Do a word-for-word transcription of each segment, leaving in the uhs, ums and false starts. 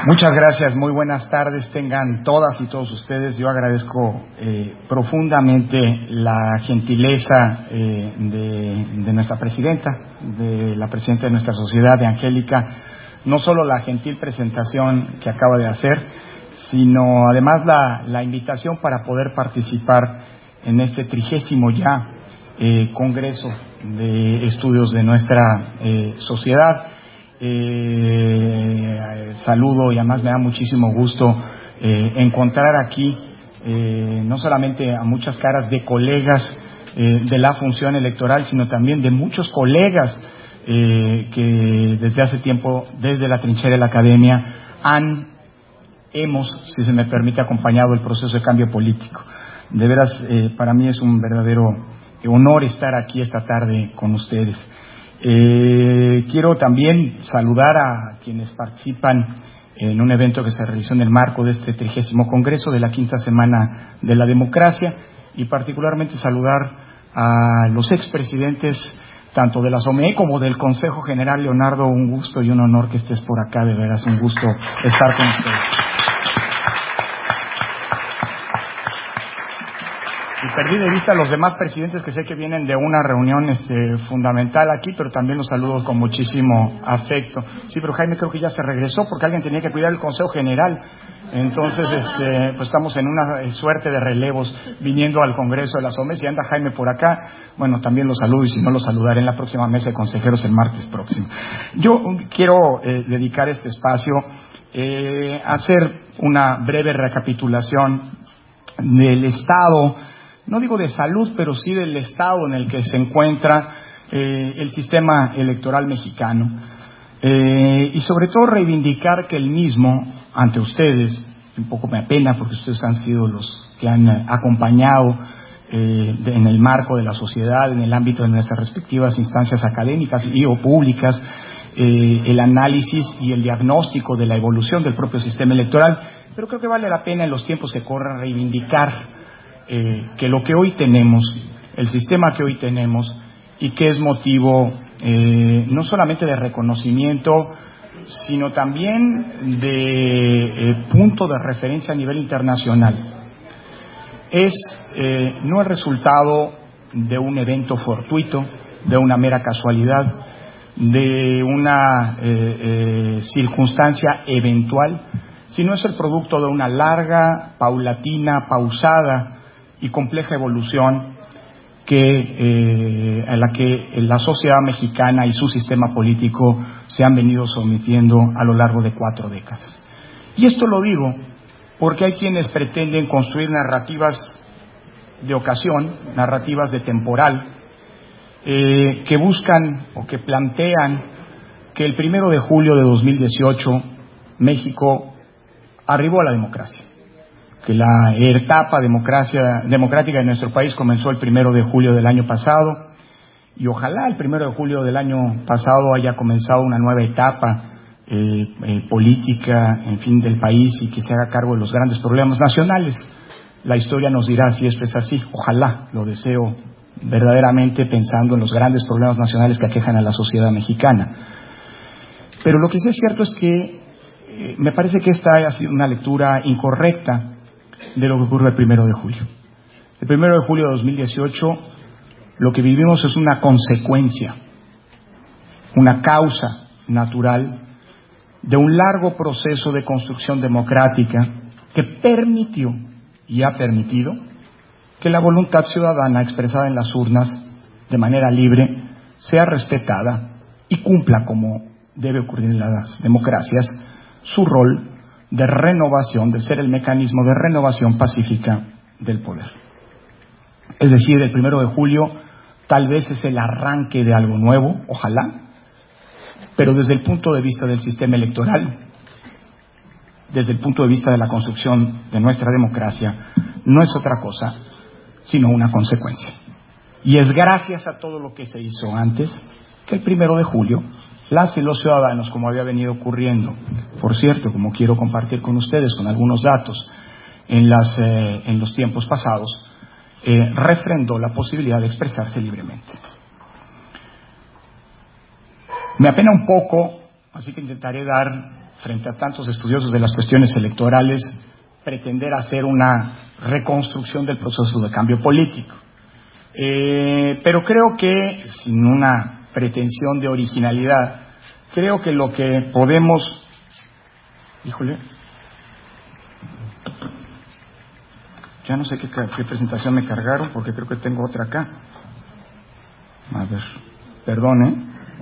Muchas gracias, muy buenas tardes tengan todas y todos ustedes. Yo agradezco eh, profundamente la gentileza eh, de, de nuestra presidenta, de la presidenta de nuestra sociedad, de Angélica, no solo la gentil presentación que acaba de hacer, sino además la, la invitación para poder participar en este trigésimo ya eh, Congreso de Estudios de nuestra eh, sociedad. Eh, saludo y además me da muchísimo gusto eh, encontrar aquí eh, no solamente a muchas caras de colegas eh, de la función electoral, sino también de muchos colegas eh, que desde hace tiempo, desde la trinchera de la academia, han, hemos, si se me permite, acompañado el proceso de cambio político. De veras, eh, para mí es un verdadero honor estar aquí esta tarde con ustedes. Eh, quiero también saludar a quienes participan en un evento que se realizó en el marco de este trigésimo Congreso de la Quinta Semana de la Democracia, y particularmente saludar a los expresidentes tanto de la SOME como del Consejo General. Leonardo, un gusto y un honor que estés por acá, de veras un gusto estar con ustedes. Y perdí de vista a los demás presidentes que sé que vienen de una reunión este, fundamental aquí, pero también los saludo con muchísimo afecto. Sí, pero Jaime creo que ya se regresó porque alguien tenía que cuidar el Consejo General. Entonces, este, pues estamos en una suerte de relevos viniendo al Congreso de la SOME. Si anda Jaime por acá, bueno, también los saludo, y si no, los saludaré en la próxima mesa de consejeros el martes próximo. Yo quiero eh, dedicar este espacio eh, a hacer una breve recapitulación del estado, no digo de salud, pero sí del estado en el que se encuentra eh, el sistema electoral mexicano, eh, y sobre todo reivindicar que el mismo, ante ustedes, un poco me apena porque ustedes han sido los que han acompañado eh, de, en el marco de la sociedad, en el ámbito de nuestras respectivas instancias académicas y o públicas, eh, el análisis y el diagnóstico de la evolución del propio sistema electoral, pero creo que vale la pena en los tiempos que corren reivindicar Eh, que lo que hoy tenemos, el sistema que hoy tenemos, y que es motivo eh, no solamente de reconocimiento, sino también de eh, punto de referencia a nivel internacional, es eh, no el resultado de un evento fortuito, de una mera casualidad, de una eh, eh, circunstancia eventual, sino es el producto de una larga, paulatina, pausada y compleja evolución que eh, a la que la sociedad mexicana y su sistema político se han venido sometiendo a lo largo de cuatro décadas. Y esto lo digo porque hay quienes pretenden construir narrativas de ocasión, narrativas de temporal, eh, que buscan o que plantean que el primero de julio de dos mil dieciocho México arribó a la democracia, que la etapa democracia, democrática de nuestro país comenzó el primero de julio del año pasado, y ojalá el primero de julio del año pasado haya comenzado una nueva etapa eh, eh, política, en fin, del país, y que se haga cargo de los grandes problemas nacionales. La historia nos dirá si esto es así. Ojalá, lo deseo verdaderamente, pensando en los grandes problemas nacionales que aquejan a la sociedad mexicana. Pero lo que sí es cierto es que eh, me parece que esta ha sido una lectura incorrecta de lo que ocurrió el primero de julio. El primero de julio de dos mil dieciocho, lo que vivimos es una consecuencia, una causa natural de un largo proceso de construcción democrática que permitió y ha permitido que la voluntad ciudadana expresada en las urnas de manera libre sea respetada y cumpla, como debe ocurrir en las democracias, su rol de renovación, de ser el mecanismo de renovación pacífica del poder. Es decir, el primero de julio tal vez es el arranque de algo nuevo, ojalá, pero desde el punto de vista del sistema electoral, desde el punto de vista de la construcción de nuestra democracia, no es otra cosa sino una consecuencia. Y es gracias a todo lo que se hizo antes que el primero de julio las y los ciudadanos, como había venido ocurriendo, por cierto, como quiero compartir con ustedes con algunos datos, en, las, eh, en los tiempos pasados, eh, refrendó la posibilidad de expresarse libremente. Me apena un poco, así que intentaré dar frente a tantos estudiosos de las cuestiones electorales, pretender hacer una reconstrucción del proceso de cambio político. Eh, pero creo que, sin una pretensión de originalidad, creo que lo que podemos... Híjole, ya no sé qué, qué presentación me cargaron, porque creo que tengo otra acá. A ver, perdone.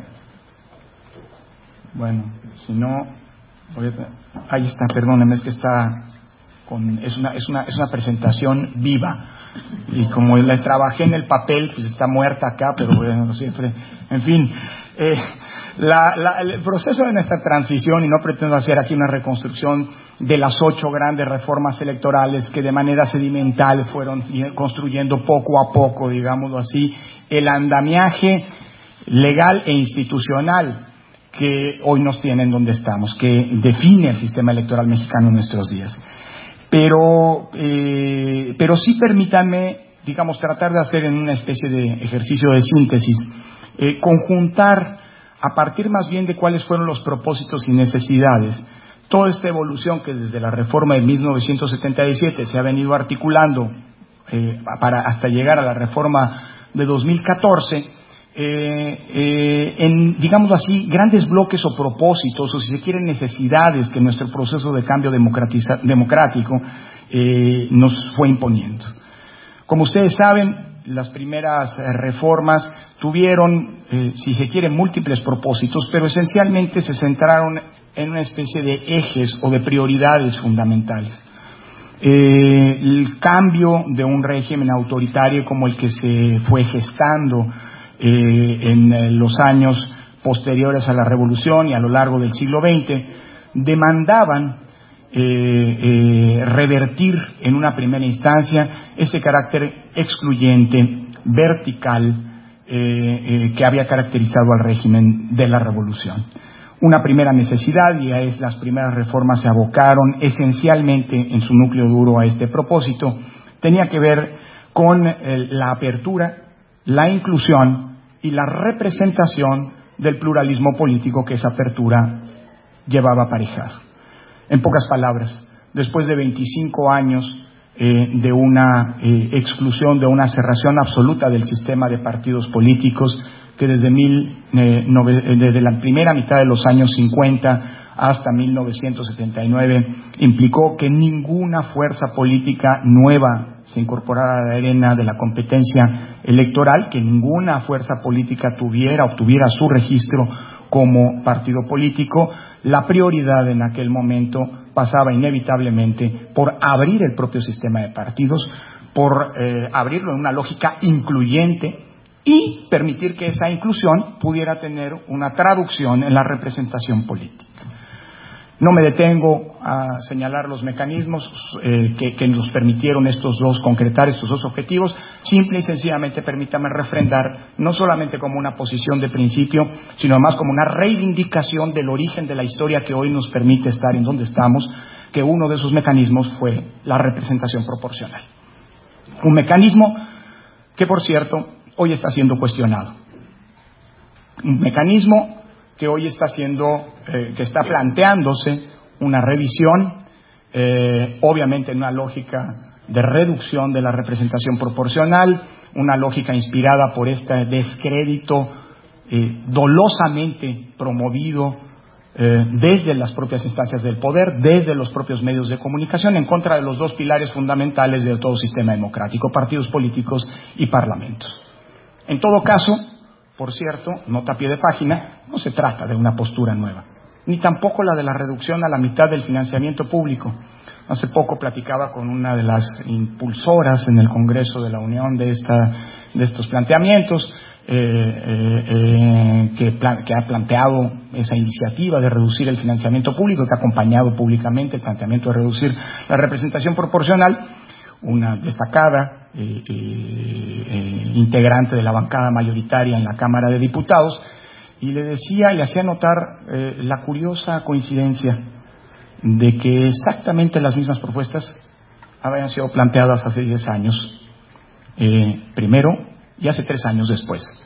Bueno, si no, voy a, ahí está, perdóneme, es que está con, es una, es una, es una presentación viva. Y como la trabajé en el papel, pues está muerta acá, pero bueno, siempre, en fin, eh, la, la, el proceso de nuestra transición, y no pretendo hacer aquí una reconstrucción de las ocho grandes reformas electorales que de manera sedimental fueron construyendo poco a poco, digámoslo así, el andamiaje legal e institucional que hoy nos tiene en donde estamos, que define el sistema electoral mexicano en nuestros días. Pero, eh, pero sí permítanme, digamos, tratar de hacer en una especie de ejercicio de síntesis, eh, conjuntar a partir más bien de cuáles fueron los propósitos y necesidades, toda esta evolución que desde la reforma de mil novecientos setenta y siete se ha venido articulando eh, para hasta llegar a la reforma de dos mil catorce, eh, eh, en, digámoslo así, grandes bloques o propósitos, o si se quieren necesidades que nuestro proceso de cambio democrático eh, nos fue imponiendo. Como ustedes saben, las primeras reformas tuvieron, eh, si se quiere, múltiples propósitos, pero esencialmente se centraron en una especie de ejes o de prioridades fundamentales. Eh, el cambio de un régimen autoritario como el que se fue gestando eh, en eh, los años posteriores a la Revolución y a lo largo del siglo veinte, demandaban Eh, eh, revertir en una primera instancia ese carácter excluyente, vertical, eh, eh, que había caracterizado al régimen de la Revolución. Una primera necesidad, y es las primeras reformas se abocaron esencialmente en su núcleo duro a este propósito, tenía que ver con eh, la apertura, la inclusión y la representación del pluralismo político que esa apertura llevaba aparejado. En pocas palabras, después de veinticinco años eh, de una eh, exclusión, de una cerración absoluta del sistema de partidos políticos, que desde, mil, eh, nove, desde la primera mitad de los años cincuenta hasta mil novecientos setenta y nueve implicó que ninguna fuerza política nueva se incorporara a la arena de la competencia electoral, que ninguna fuerza política tuviera, obtuviera su registro como partido político. La prioridad en aquel momento pasaba inevitablemente por abrir el propio sistema de partidos, por eh, abrirlo en una lógica incluyente y permitir que esa inclusión pudiera tener una traducción en la representación política. No me detengo a señalar los mecanismos eh, que, que nos permitieron estos dos, concretar estos dos objetivos. Simple y sencillamente permítame refrendar, no solamente como una posición de principio, sino además como una reivindicación del origen de la historia que hoy nos permite estar en donde estamos, que uno de esos mecanismos fue la representación proporcional. Un mecanismo que, por cierto, hoy está siendo cuestionado. Un mecanismo que hoy está siendo, eh, que está planteándose una revisión, eh, obviamente en una lógica de reducción de la representación proporcional, una lógica inspirada por este descrédito eh, dolosamente promovido eh, desde las propias instancias del poder, desde los propios medios de comunicación, en contra de los dos pilares fundamentales de todo sistema democrático, partidos políticos y parlamentos. En todo caso, por cierto, nota a pie de página, no se trata de una postura nueva, ni tampoco la de la reducción a la mitad del financiamiento público. Hace poco platicaba con una de las impulsoras en el Congreso de la Unión de, esta, de estos planteamientos, eh, eh, eh, que, plan, que ha planteado esa iniciativa de reducir el financiamiento público, que ha acompañado públicamente el planteamiento de reducir la representación proporcional. Una destacada eh, eh, eh, integrante de la bancada mayoritaria en la Cámara de Diputados, y le decía y le hacía notar eh, la curiosa coincidencia de que exactamente las mismas propuestas habían sido planteadas hace diez años, eh, primero, y hace tres años después.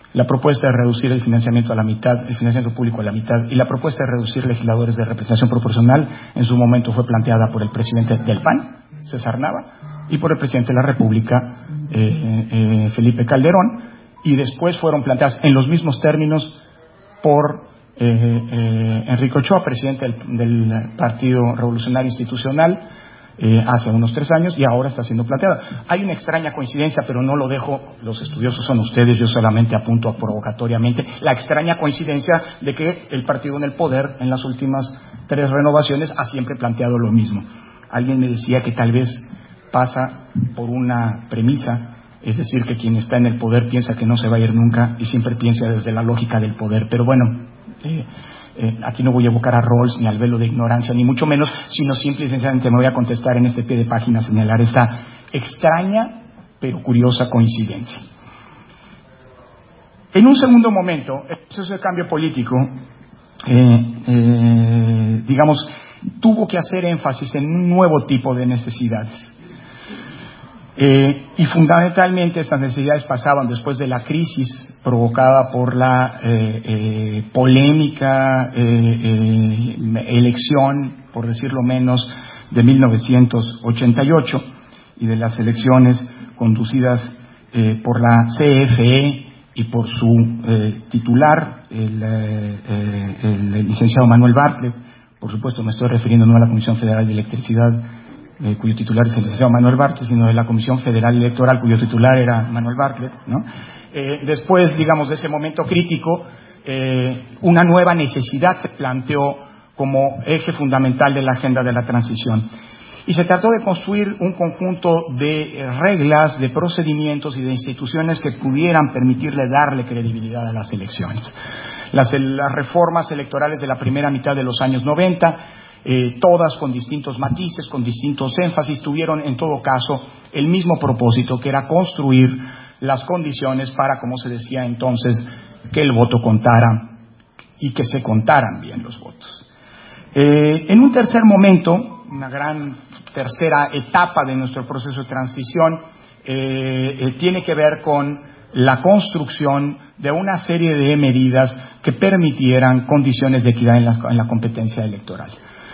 la propuesta de reducir el financiamiento a la mitad, el financiamiento público a la mitad, y la propuesta de reducir legisladores de representación proporcional en su momento fue planteada por el presidente del P A N, César Nava, y por el presidente de la República, eh, eh, Felipe Calderón, y después fueron planteadas en los mismos términos por eh, eh, Enrique Ochoa, presidente del, del Partido Revolucionario Institucional, Eh, hace unos tres años, y ahora está siendo planteada. Hay una extraña coincidencia, pero no lo dejo, los estudiosos son ustedes, yo solamente apunto provocatoriamente, la extraña coincidencia de que el partido en el poder, en las últimas tres renovaciones, ha siempre planteado lo mismo. Alguien me decía que tal vez pasa por una premisa, es decir, que quien está en el poder piensa que no se va a ir nunca y siempre piensa desde la lógica del poder, pero bueno, eh, Eh, aquí no voy a evocar a Rawls ni al velo de ignorancia, ni mucho menos, sino simple y sencillamente me voy a contestar en este pie de página, señalar esta extraña pero curiosa coincidencia. En un segundo momento, el proceso de cambio político, eh, eh, digamos, tuvo que hacer énfasis en un nuevo tipo de necesidades. Eh, y fundamentalmente estas necesidades pasaban después de la crisis provocada por la eh, eh, polémica eh, eh, elección, por decirlo menos, de mil novecientos ochenta y ocho y de las elecciones conducidas eh, por la C F E y por su eh, titular, el, eh, el licenciado Manuel Bartlett. Por supuesto me estoy refiriendo no a la Comisión Federal de Electricidad, Eh, cuyo titular es el licenciado Manuel Bartlett, sino de la Comisión Federal Electoral, cuyo titular era Manuel Bartlett, ¿no? Eh, después, digamos, de ese momento crítico, eh, una nueva necesidad se planteó como eje fundamental de la agenda de la transición. Y se trató de construir un conjunto de eh, reglas, de procedimientos y de instituciones que pudieran permitirle darle credibilidad a las elecciones. Las, las reformas electorales de la primera mitad de los años noventa, Eh, todas con distintos matices, con distintos énfasis, tuvieron en todo caso el mismo propósito, que era construir las condiciones para, como se decía entonces, que el voto contara y que se contaran bien los votos. Eh, en un tercer momento, una gran tercera etapa de nuestro proceso de transición, eh, eh, tiene que ver con la construcción de una serie de medidas que permitieran condiciones de equidad en la, en la competencia electoral.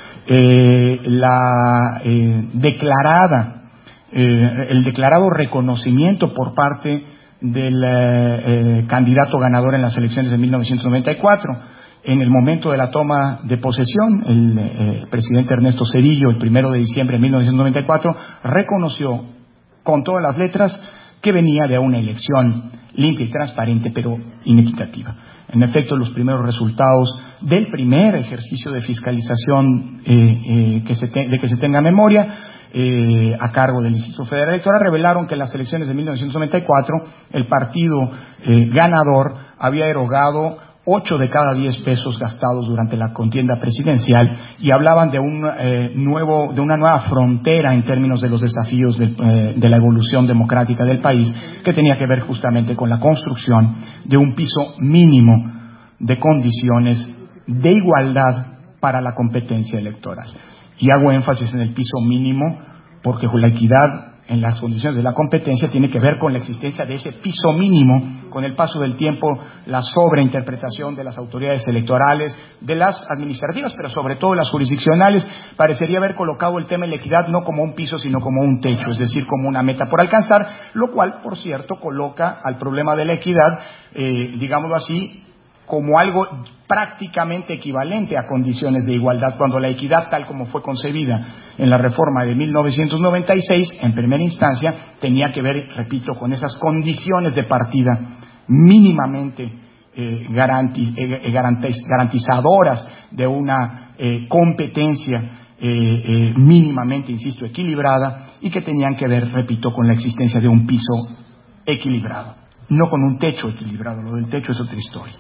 Eh, la eh, declarada, eh, el declarado reconocimiento por parte del eh, eh, candidato ganador en las elecciones de mil novecientos noventa y cuatro, en el momento de la toma de posesión, el, eh, el presidente Ernesto Zedillo, el primero de diciembre de mil novecientos noventa y cuatro, reconoció con todas las letras que venía de una elección limpia y transparente, pero inequitativa. En efecto, los primeros resultados del primer ejercicio de fiscalización eh, eh, que se te, de que se tenga memoria eh, a cargo del Instituto Federal Electoral revelaron que en las elecciones de mil novecientos noventa y cuatro el partido eh, ganador había erogado ocho de cada diez pesos gastados durante la contienda presidencial, y hablaban de un eh, nuevo, de una nueva frontera en términos de los desafíos de, eh, de la evolución democrática del país, que tenía que ver justamente con la construcción de un piso mínimo de condiciones de igualdad para la competencia electoral. Y hago énfasis en el piso mínimo porque la equidad en las condiciones de la competencia tiene que ver con la existencia de ese piso mínimo. Con el paso del tiempo, la sobreinterpretación de las autoridades electorales, de las administrativas, pero sobre todo las jurisdiccionales, parecería haber colocado el tema de la equidad no como un piso, sino como un techo, es decir, como una meta por alcanzar, lo cual, por cierto, coloca al problema de la equidad, eh, digámoslo así, como algo prácticamente equivalente a condiciones de igualdad, cuando la equidad, tal como fue concebida en la reforma de mil novecientos noventa y seis, en primera instancia, tenía que ver, repito, con esas condiciones de partida mínimamente eh, garantiz, eh, garantiz, garantizadoras de una eh, competencia eh, eh, mínimamente, insisto, equilibrada, y que tenían que ver, repito, con la existencia de un piso equilibrado, no con un techo equilibrado. Lo del techo es otra historia.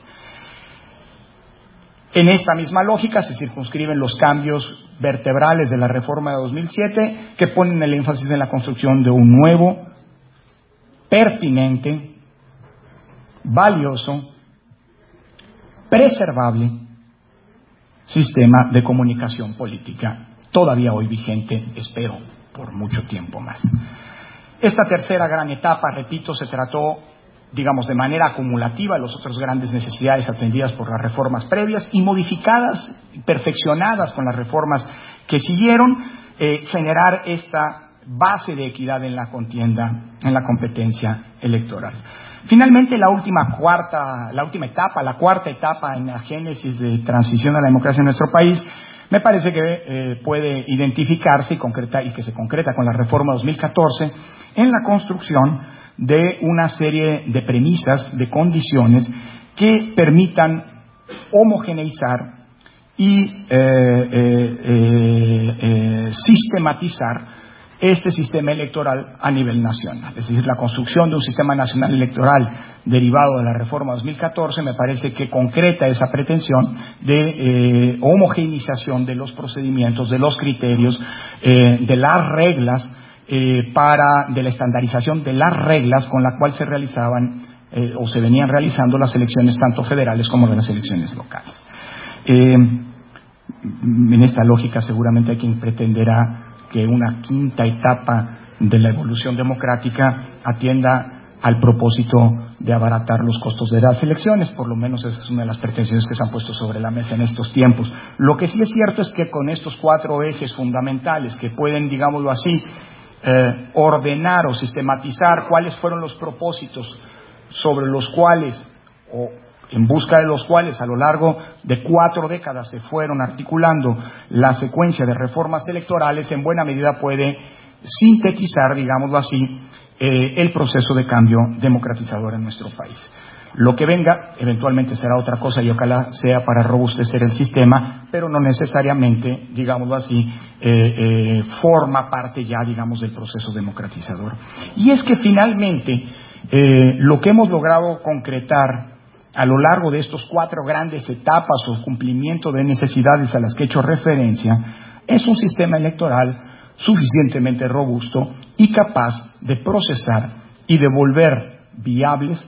En esta misma lógica se circunscriben los cambios vertebrales de la reforma de dos mil siete, que ponen el énfasis en la construcción de un nuevo, pertinente, valioso, preservable sistema de comunicación política, todavía hoy vigente, espero, por mucho tiempo más. Esta tercera gran etapa, repito, se trató digamos, de manera acumulativa las otras grandes necesidades atendidas por las reformas previas y modificadas, perfeccionadas con las reformas que siguieron, eh, generar esta base de equidad en la contienda, en la competencia electoral. Finalmente, la última cuarta, la última etapa, la cuarta etapa en la génesis de transición a la democracia en nuestro país, me parece que eh, puede identificarse y concretar, y que se concreta con la reforma dos mil catorce, en la construcción de una serie de premisas, de condiciones que permitan homogeneizar y eh, eh, eh, eh, sistematizar este sistema electoral a nivel nacional. Es decir, la construcción de un sistema nacional electoral derivado de la reforma dos mil catorce me parece que concreta esa pretensión de eh, homogeneización de los procedimientos, de los criterios, eh, de las reglas, eh, para, de la estandarización de las reglas con la cual se realizaban eh, o se venían realizando las elecciones tanto federales como de las elecciones locales. Eh, en esta lógica seguramente hay quien pretenderá que una quinta etapa de la evolución democrática atienda al propósito de abaratar los costos de las elecciones. Por lo menos esa es una de las pretensiones que se han puesto sobre la mesa en estos tiempos. Lo que sí es cierto es que con estos cuatro ejes fundamentales que pueden, digámoslo así, eh, ordenar o sistematizar cuáles fueron los propósitos sobre los cuales, o en busca de los cuales a lo largo de cuatro décadas se fueron articulando la secuencia de reformas electorales, en buena medida puede sintetizar, digámoslo así, eh, el proceso de cambio democratizador en nuestro país. Lo que venga eventualmente será otra cosa y ojalá sea para robustecer el sistema, pero no necesariamente, digámoslo así, eh, eh, forma parte ya, digamos, del proceso democratizador. Y es que finalmente eh, lo que hemos logrado concretar a lo largo de estos cuatro grandes etapas o cumplimiento de necesidades a las que he hecho referencia, es un sistema electoral suficientemente robusto y capaz de procesar y de volver viables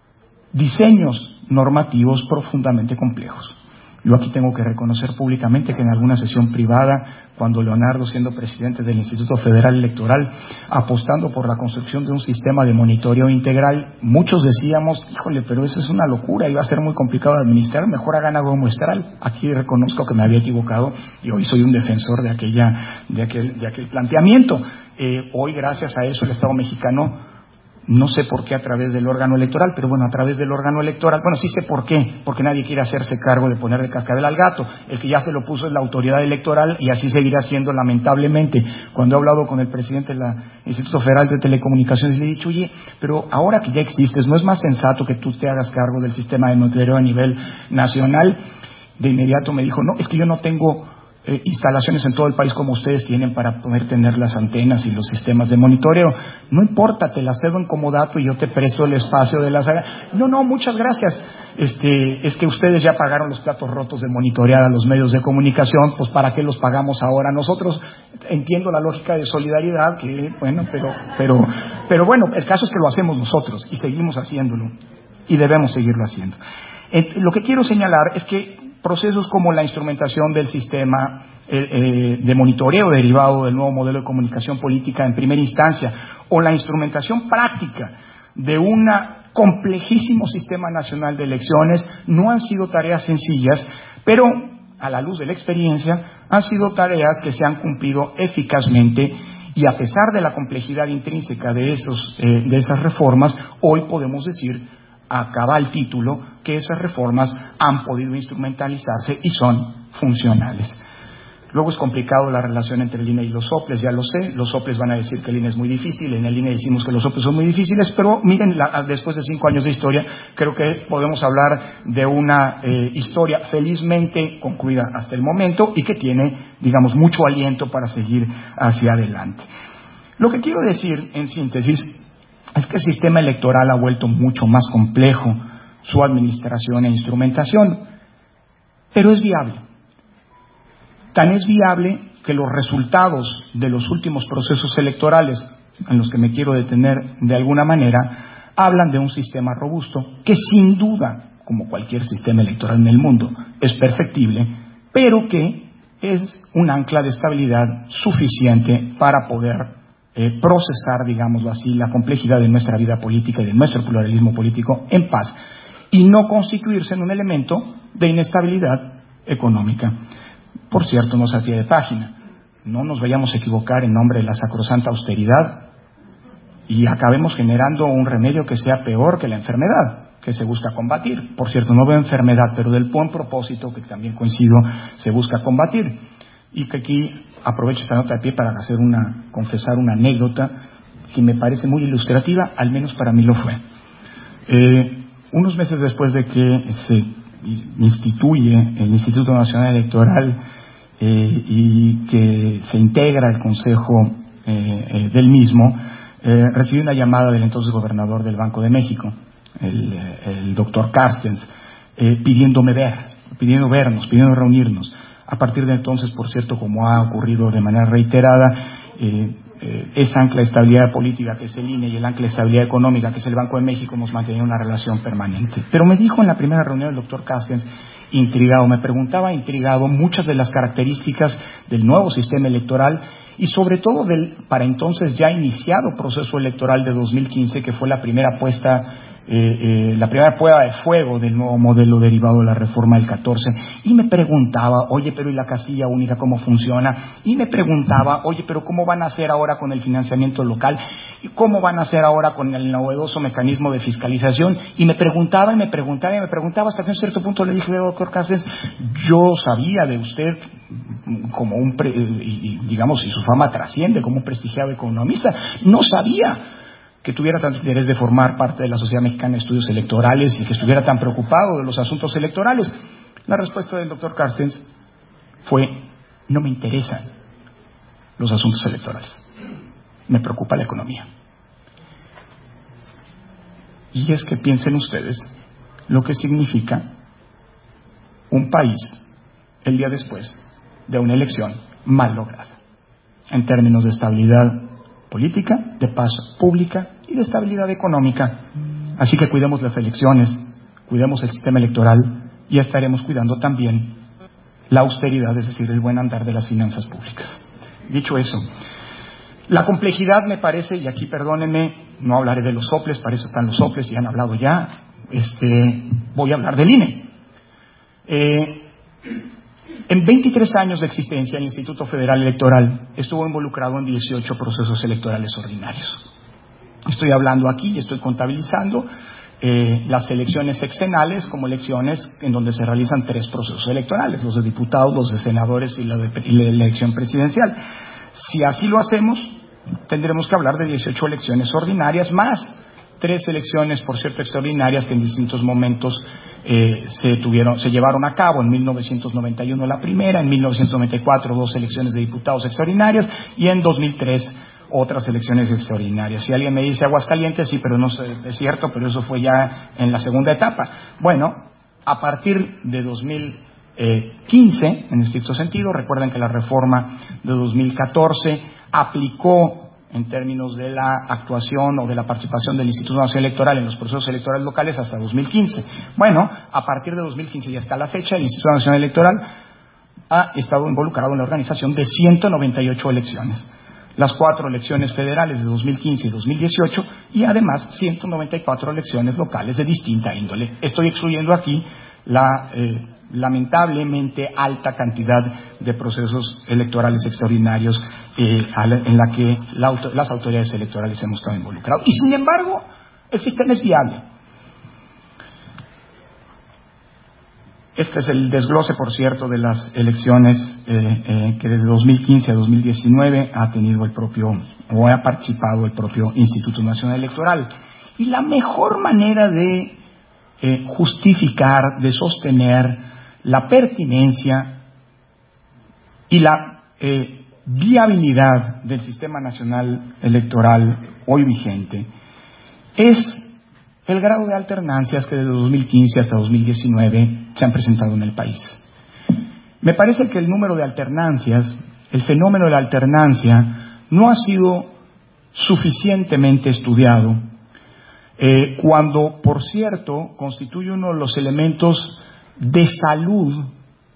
diseños normativos profundamente complejos. Yo aquí tengo que reconocer públicamente que en alguna sesión privada, cuando Leonardo, siendo presidente del Instituto Federal Electoral, apostando por la construcción de un sistema de monitoreo integral, muchos decíamos, híjole, pero eso es una locura, iba a ser muy complicado de administrar, mejor hagan algo muestral. Aquí reconozco que me había equivocado y hoy soy un defensor de aquella, de aquel, de aquel planteamiento. Eh, hoy, gracias a eso, el Estado mexicano, no sé por qué a través del órgano electoral, pero bueno, a través del órgano electoral, bueno, sí sé por qué, porque nadie quiere hacerse cargo de poner de cascabel al gato. El que ya se lo puso es la autoridad electoral y así seguirá siendo, lamentablemente. Cuando he hablado con el presidente del Instituto Federal de Telecomunicaciones, le he dicho, oye, pero ahora que ya existes, ¿no es más sensato que tú te hagas cargo del sistema de monitoreo a nivel nacional? De inmediato me dijo, no, es que yo no tengo Eh, instalaciones en todo el país como ustedes tienen para poder tener las antenas y los sistemas de monitoreo. No importa, te las cedo en comodato y yo te presto el espacio de las... No, no, muchas gracias. Este, es que ustedes ya pagaron los platos rotos de monitorear a los medios de comunicación, pues ¿para qué los pagamos ahora nosotros? Entiendo la lógica de solidaridad, que bueno, pero, pero, pero bueno, el caso es que lo hacemos nosotros y seguimos haciéndolo y debemos seguirlo haciendo. Eh, lo que quiero señalar es que procesos como la instrumentación del sistema eh, eh, de monitoreo derivado del nuevo modelo de comunicación política en primera instancia, o la instrumentación práctica de un complejísimo sistema nacional de elecciones, no han sido tareas sencillas, pero a la luz de la experiencia han sido tareas que se han cumplido eficazmente. Y a pesar de la complejidad intrínseca de, esos, eh, de esas reformas, hoy podemos decir, acaba el título, que esas reformas han podido instrumentalizarse y son funcionales. Luego es complicado la relación entre el I N E y los soples, ya lo sé, los soples van a decir que el I N E es muy difícil, en el I N E decimos que los soples son muy difíciles, pero miren, la, después de cinco años de historia, creo que podemos hablar de una eh, historia felizmente concluida hasta el momento y que tiene, digamos, mucho aliento para seguir hacia adelante. Lo que quiero decir, en síntesis, es que el sistema electoral ha vuelto mucho más complejo su administración e instrumentación, pero es viable. Tan es viable que los resultados de los últimos procesos electorales, en los que me quiero detener de alguna manera, hablan de un sistema robusto que sin duda, como cualquier sistema electoral en el mundo, es perfectible, pero que es un ancla de estabilidad suficiente para poder eh, procesar, digámoslo así, la complejidad de nuestra vida política y de nuestro pluralismo político en paz y no constituirse en un elemento de inestabilidad económica. Por cierto, no se pie de página, no nos vayamos a equivocar en nombre de la sacrosanta austeridad y acabemos generando un remedio que sea peor que la enfermedad que se busca combatir. Por cierto, no veo enfermedad, pero del buen propósito, que también coincido, se busca combatir. Y que aquí aprovecho esta nota de pie para hacer una, confesar una anécdota que me parece muy ilustrativa, al menos para mí lo fue. Eh, unos meses después de que se instituye el Instituto Nacional Electoral eh, y que se integra el Consejo eh, eh, del mismo, eh, recibí una llamada del entonces gobernador del Banco de México, el, el doctor Carstens, eh, pidiéndome ver, pidiendo vernos, pidiendo reunirnos. A partir de entonces, por cierto, como ha ocurrido de manera reiterada, eh, eh, esa ancla de estabilidad política que es el I N E y el ancla de estabilidad económica que es el Banco de México hemos mantenido una relación permanente. Pero me dijo en la primera reunión el doctor Carstens, intrigado, me preguntaba intrigado muchas de las características del nuevo sistema electoral y sobre todo del para entonces ya iniciado proceso electoral de dos mil quince, que fue la primera puesta Eh, eh, la primera prueba de fuego del nuevo modelo derivado de la reforma del catorce, y me preguntaba, oye, pero ¿y la casilla única cómo funciona? Y me preguntaba, oye, pero ¿cómo van a hacer ahora con el financiamiento local? ¿Y cómo van a hacer ahora con el novedoso mecanismo de fiscalización? Y me preguntaba y me preguntaba y me preguntaba hasta que en cierto punto le dije, doctor Cáceres, yo sabía de usted como un, pre, y, digamos, y su fama trasciende como un prestigiado economista, no sabía que tuviera tanto interés de formar parte de la Sociedad Mexicana de Estudios Electorales y que estuviera tan preocupado de los asuntos electorales. La respuesta del doctor Carstens fue, no me interesan los asuntos electorales, me preocupa la economía. Y es que piensen ustedes lo que significa un país el día después de una elección mal lograda, en términos de estabilidad política, de paz pública y de estabilidad económica. Así que cuidemos las elecciones, cuidemos el sistema electoral y estaremos cuidando también la austeridad, es decir, el buen andar de las finanzas públicas. Dicho eso, la complejidad me parece, y aquí perdónenme, no hablaré de los soples, para eso están los soples y han hablado ya, este, voy a hablar del I N E. Eh, En veintitrés años de existencia, el Instituto Federal Electoral estuvo involucrado en dieciocho procesos electorales ordinarios. Estoy hablando aquí y estoy contabilizando eh, las elecciones sexenales como elecciones en donde se realizan tres procesos electorales, los de diputados, los de senadores y la, de, y la elección presidencial. Si así lo hacemos, tendremos que hablar de dieciocho elecciones ordinarias más tres elecciones, por cierto, extraordinarias que en distintos momentos eh, se tuvieron, se llevaron a cabo. En mil novecientos noventa y uno la primera, en mil novecientos noventa y cuatro dos elecciones de diputados extraordinarias y en dos mil tres otras elecciones extraordinarias. Si alguien me dice Aguascalientes, sí, pero no sé, es cierto, pero eso fue ya en la segunda etapa. Bueno, a partir de dos mil quince, en estricto sentido, recuerden que la reforma de dos mil catorce aplicó en términos de la actuación o de la participación del Instituto Nacional Electoral en los procesos electorales locales hasta dos mil quince. Bueno, a partir de dos mil quince y hasta la fecha, el Instituto Nacional Electoral ha estado involucrado en la organización de ciento noventa y ocho elecciones. Las cuatro elecciones federales de dos mil quince y dos mil dieciocho y además ciento noventa y cuatro elecciones locales de distinta índole. Estoy excluyendo aquí la eh, lamentablemente alta cantidad de procesos electorales extraordinarios eh, en la que la auto, las autoridades electorales hemos estado involucrados. Y sin embargo, el sistema es viable. Este es el desglose, por cierto, de las elecciones eh, eh, que desde dos mil quince a dos mil diecinueve ha tenido el propio, o ha participado el propio Instituto Nacional Electoral. Y la mejor manera de eh, justificar, de sostener la pertinencia y la eh, viabilidad del sistema nacional electoral hoy vigente es el grado de alternancias que desde dos mil quince hasta dos mil diecinueve se han presentado en el país. Me parece que el número de alternancias, el fenómeno de la alternancia, no ha sido suficientemente estudiado, eh, cuando, por cierto, constituye uno de los elementos de salud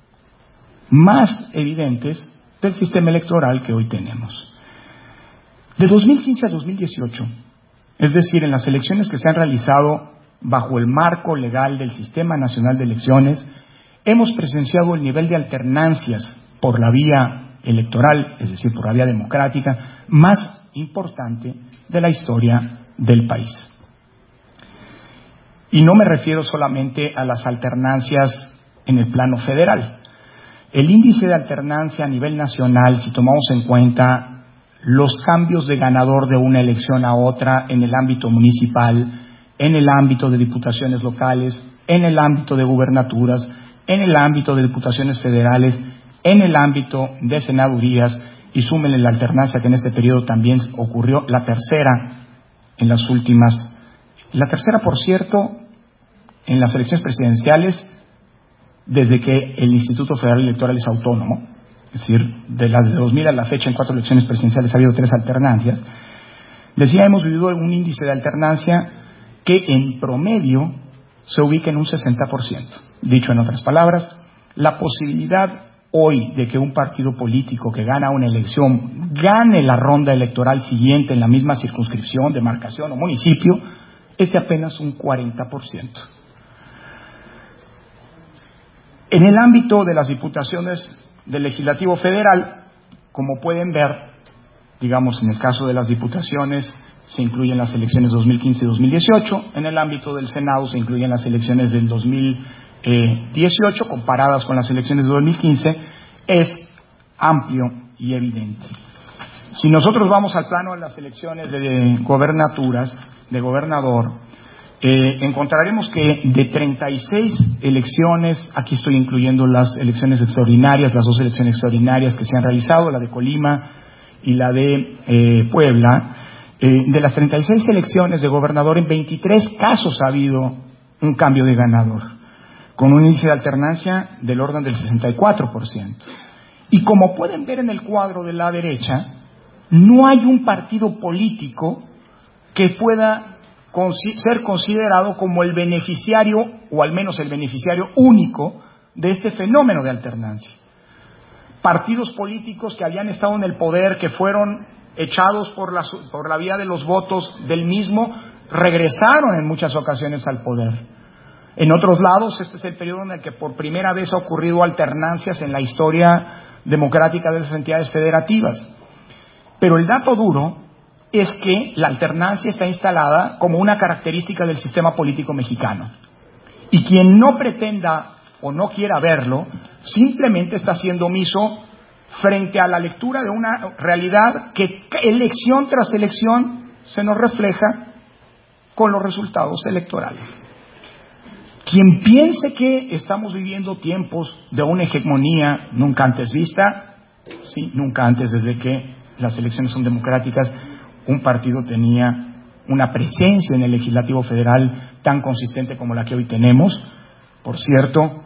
más evidentes del sistema electoral que hoy tenemos. De dos mil quince a dos mil dieciocho, es decir, en las elecciones que se han realizado bajo el marco legal del Sistema Nacional de Elecciones, hemos presenciado el nivel de alternancias por la vía electoral, es decir, por la vía democrática, más importante de la historia del país. Y no me refiero solamente a las alternancias en el plano federal. El índice de alternancia a nivel nacional, si tomamos en cuenta los cambios de ganador de una elección a otra en el ámbito municipal, en el ámbito de diputaciones locales, en el ámbito de gubernaturas, en el ámbito de diputaciones federales, en el ámbito de senadurías, y súmenle la alternancia que en este periodo también ocurrió, la tercera en las últimas, la tercera, por cierto, en las elecciones presidenciales desde que el Instituto Federal Electoral es autónomo. Es decir, de las de dos mil a la fecha, en cuatro elecciones presidenciales ha habido tres alternancias. Decía, hemos vivido un índice de alternancia que en promedio se ubica en un sesenta por ciento. Dicho en otras palabras, la posibilidad hoy de que un partido político que gana una elección gane la ronda electoral siguiente en la misma circunscripción, demarcación o municipio es de apenas un cuarenta por ciento. En el ámbito de las diputaciones del Legislativo Federal, como pueden ver, digamos, en el caso de las diputaciones se incluyen las elecciones dos mil quince y dos mil dieciocho, en el ámbito del Senado se incluyen las elecciones del dos mil dieciocho comparadas con las elecciones de dos mil quince, es amplio y evidente. Si nosotros vamos al plano de las elecciones de gobernaturas, de gobernador, Eh, encontraremos que de treinta y seis elecciones, aquí estoy incluyendo las elecciones extraordinarias, las dos elecciones extraordinarias que se han realizado, la de Colima y la de eh, Puebla, eh, de las treinta y seis elecciones de gobernador, en veintitrés casos ha habido un cambio de ganador, con un índice de alternancia del orden del sesenta y cuatro por ciento. Y como pueden ver en el cuadro de la derecha, no hay un partido político que pueda ser considerado como el beneficiario, o al menos el beneficiario único, de este fenómeno de alternancia. Partidos políticos que habían estado en el poder, que fueron echados por la, por la vía de los votos del mismo, regresaron en muchas ocasiones al poder. En otros lados, este es el periodo en el que por primera vez ha ocurrido alternancias en la historia democrática de las entidades federativas. Pero el dato duro es que la alternancia está instalada como una característica del sistema político mexicano. Y quien no pretenda o no quiera verlo, simplemente está siendo omiso frente a la lectura de una realidad que elección tras elección se nos refleja con los resultados electorales. Quien piense que estamos viviendo tiempos de una hegemonía nunca antes vista, sí, nunca antes desde que las elecciones son democráticas, un partido tenía una presencia en el Legislativo Federal tan consistente como la que hoy tenemos, por cierto,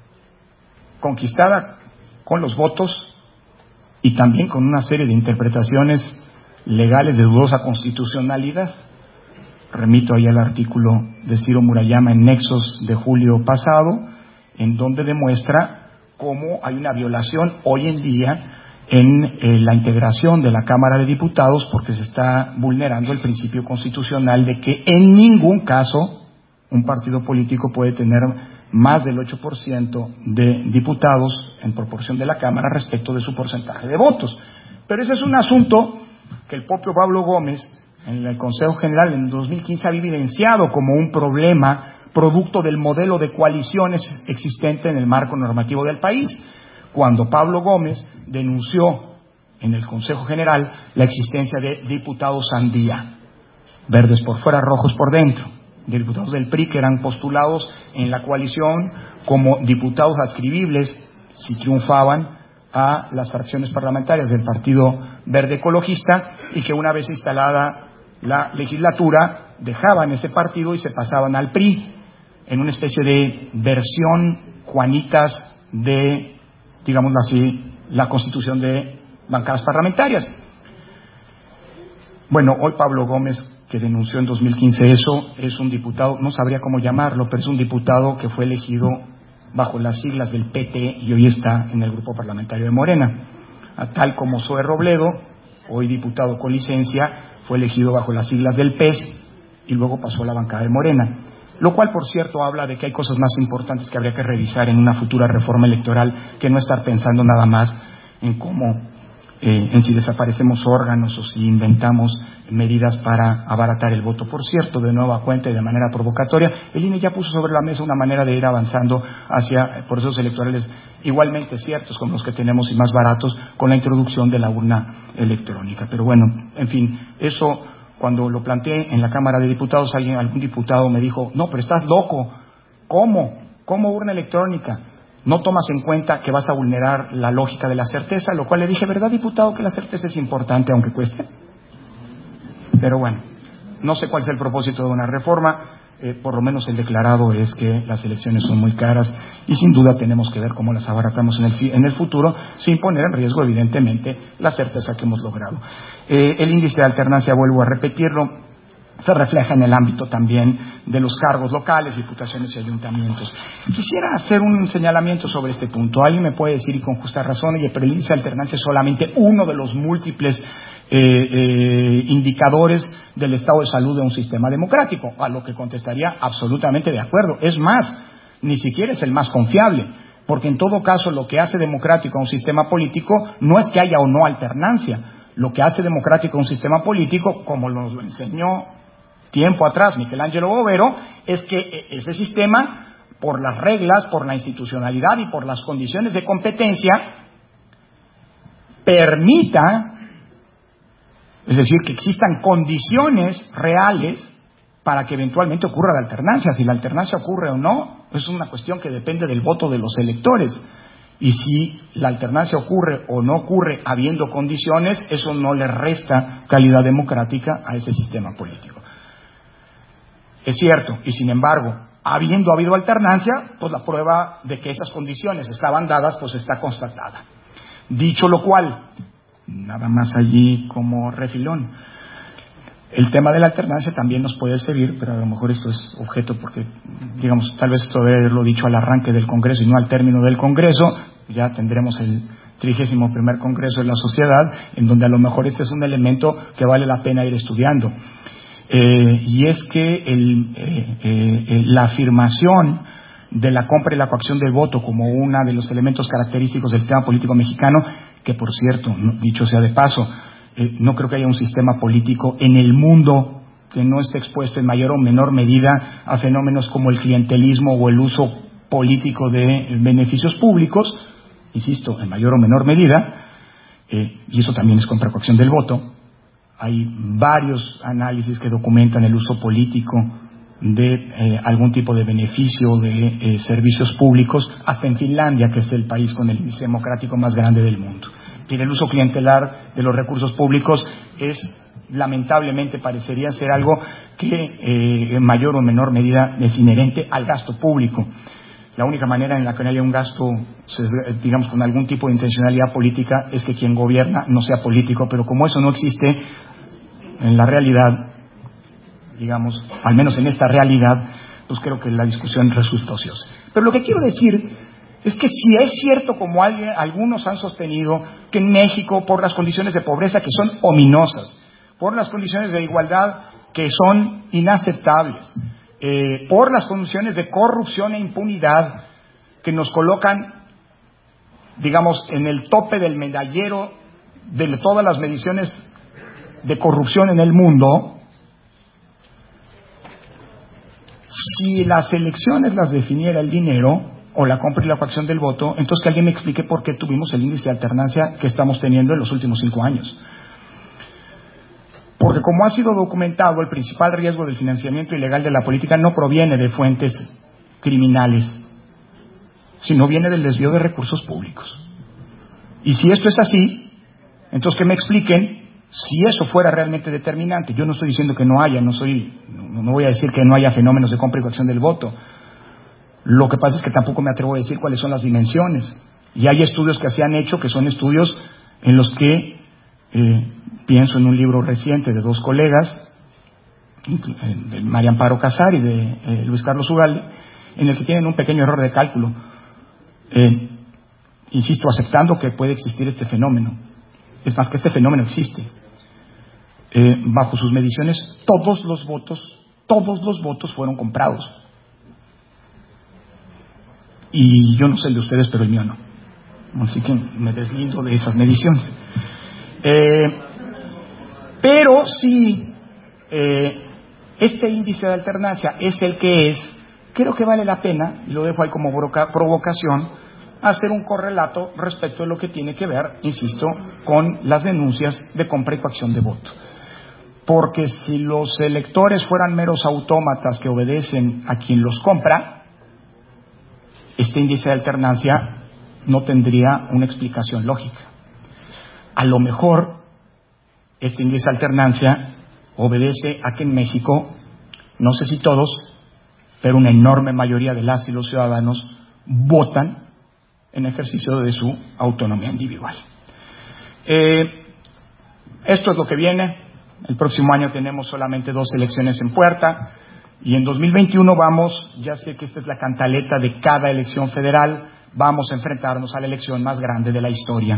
conquistada con los votos y también con una serie de interpretaciones legales de dudosa constitucionalidad. Remito ahí al artículo de Ciro Murayama en Nexos de julio pasado, en donde demuestra cómo hay una violación hoy en día en eh, la integración de la Cámara de Diputados, porque se está vulnerando el principio constitucional de que en ningún caso un partido político puede tener más del ocho por ciento de diputados en proporción de la Cámara respecto de su porcentaje de votos. Pero ese es un asunto que el propio Pablo Gómez en el Consejo General en dos mil quince había evidenciado como un problema producto del modelo de coaliciones existente en el marco normativo del país, cuando Pablo Gómez denunció en el Consejo General la existencia de diputados sandía, verdes por fuera, rojos por dentro, de diputados del P R I que eran postulados en la coalición como diputados adscribibles, si triunfaban, a las fracciones parlamentarias del Partido Verde Ecologista, y que una vez instalada la legislatura dejaban ese partido y se pasaban al P R I, en una especie de versión Juanitas de, digámoslo así, la constitución de bancadas parlamentarias. Bueno, hoy Pablo Gómez, que denunció en dos mil quince eso, es un diputado, no sabría cómo llamarlo, pero es un diputado que fue elegido bajo las siglas del P T y hoy está en el grupo parlamentario de Morena. A tal como Zoe Robledo, hoy diputado con licencia, fue elegido bajo las siglas del P E S y luego pasó a la bancada de Morena. Lo cual, por cierto, habla de que hay cosas más importantes que habría que revisar en una futura reforma electoral que no estar pensando nada más en cómo, eh, en si desaparecemos órganos o si inventamos medidas para abaratar el voto. Por cierto, de nueva cuenta y de manera provocatoria, el I N E ya puso sobre la mesa una manera de ir avanzando hacia procesos electorales igualmente ciertos como los que tenemos y más baratos con la introducción de la urna electrónica. Pero bueno, en fin, eso... Cuando lo planteé en la Cámara de Diputados, alguien, algún diputado me dijo, no, pero estás loco, ¿cómo? ¿Cómo urna electrónica? No tomas en cuenta que vas a vulnerar la lógica de la certeza, lo cual le dije, ¿verdad, diputado, que la certeza es importante aunque cueste? Pero bueno, no sé cuál es el propósito de una reforma, eh, por lo menos el declarado es que las elecciones son muy caras y sin duda tenemos que ver cómo las abaratamos en el, en el futuro sin poner en riesgo evidentemente la certeza que hemos logrado. Eh, el índice de alternancia, vuelvo a repetirlo, se refleja en el ámbito también de los cargos locales, diputaciones y ayuntamientos. Quisiera hacer un señalamiento sobre este punto. Alguien me puede decir, y con justa razón, oye, pero el índice de alternancia es solamente uno de los múltiples eh, eh, indicadores del estado de salud de un sistema democrático, a lo que contestaría absolutamente de acuerdo. Es más, ni siquiera es el más confiable, porque en todo caso lo que hace democrático a un sistema político no es que haya o no alternancia. Lo que hace democrático a un sistema político, como nos lo enseñó tiempo atrás Michelangelo Bovero, es que ese sistema, por las reglas, por la institucionalidad y por las condiciones de competencia, permita, es decir, que existan condiciones reales para que eventualmente ocurra la alternancia. Si la alternancia ocurre o no, es una cuestión que depende del voto de los electores. Y si la alternancia ocurre o no ocurre habiendo condiciones, eso no le resta calidad democrática a ese sistema político. Es cierto, y sin embargo, habiendo habido alternancia, pues la prueba de que esas condiciones estaban dadas, pues está constatada. Dicho lo cual, nada más allí como refilón, el tema de la alternancia también nos puede servir, pero a lo mejor esto es objeto porque, digamos, tal vez esto debe haberlo dicho al arranque del Congreso y no al término del Congreso. Ya tendremos el trigésimo primer Congreso de la Sociedad, en donde a lo mejor este es un elemento que vale la pena ir estudiando. Eh, y es que el, eh, eh, la afirmación de la compra y la coacción del voto como uno de los elementos característicos del sistema político mexicano, que por cierto, dicho sea de paso, eh, no creo que haya un sistema político en el mundo que no esté expuesto en mayor o menor medida a fenómenos como el clientelismo o el uso político de beneficios públicos, insisto, en mayor o menor medida, eh, y eso también es compra coacción del voto. Hay varios análisis que documentan el uso político de eh, algún tipo de beneficio de eh, servicios públicos, hasta en Finlandia, que es el país con el índice democrático más grande del mundo. Y el uso clientelar de los recursos públicos es, lamentablemente, parecería ser algo que eh, en mayor o menor medida es inherente al gasto público. La única manera en la que no haya un gasto, digamos, con algún tipo de intencionalidad política es que quien gobierna no sea político, pero como eso no existe en la realidad, digamos, al menos en esta realidad, pues creo que la discusión resulta ociosa. Pero lo que quiero decir es que si es cierto, como alguien, algunos han sostenido, que en México, por las condiciones de pobreza que son ominosas, por las condiciones de igualdad que son inaceptables, Eh, por las condiciones de corrupción e impunidad que nos colocan, digamos, en el tope del medallero de todas las mediciones de corrupción en el mundo, si las elecciones las definiera el dinero o la compra y la coacción del voto, entonces que alguien me explique por qué tuvimos el índice de alternancia que estamos teniendo en los últimos cinco años. Porque como ha sido documentado, el principal riesgo del financiamiento ilegal de la política no proviene de fuentes criminales, sino viene del desvío de recursos públicos. Y si esto es así, entonces que me expliquen si eso fuera realmente determinante. Yo no estoy diciendo que no haya, no soy, no, no voy a decir que no haya fenómenos de compra y coacción del voto. Lo que pasa es que tampoco me atrevo a decir cuáles son las dimensiones. Y hay estudios que se han hecho que son estudios en los que eh, pienso en un libro reciente de dos colegas, de María Amparo Casar y de eh, Luis Carlos Ugalde, en el que tienen un pequeño error de cálculo. Eh, insisto, aceptando que puede existir este fenómeno. Es más, que este fenómeno existe. Eh, bajo sus mediciones, todos los votos, todos los votos fueron comprados. Y yo no sé el de ustedes, pero el mío no. Así que me deslindo de esas mediciones. Eh, pero si eh, este índice de alternancia es el que es, creo que vale la pena, y lo dejo ahí como provocación, hacer un correlato respecto de lo que tiene que ver, insisto, con las denuncias de compra y coacción de voto. Porque si los electores fueran meros autómatas que obedecen a quien los compra, este índice de alternancia no tendría una explicación lógica. A lo mejor, este índice de alternancia obedece a que en México, no sé si todos, pero una enorme mayoría de las y los ciudadanos votan en ejercicio de su autonomía individual. Eh, esto es lo que viene. El próximo año tenemos solamente dos elecciones en puerta y en dos mil veintiuno vamos, ya sé que esta es la cantaleta de cada elección federal, vamos a enfrentarnos a la elección más grande de la historia.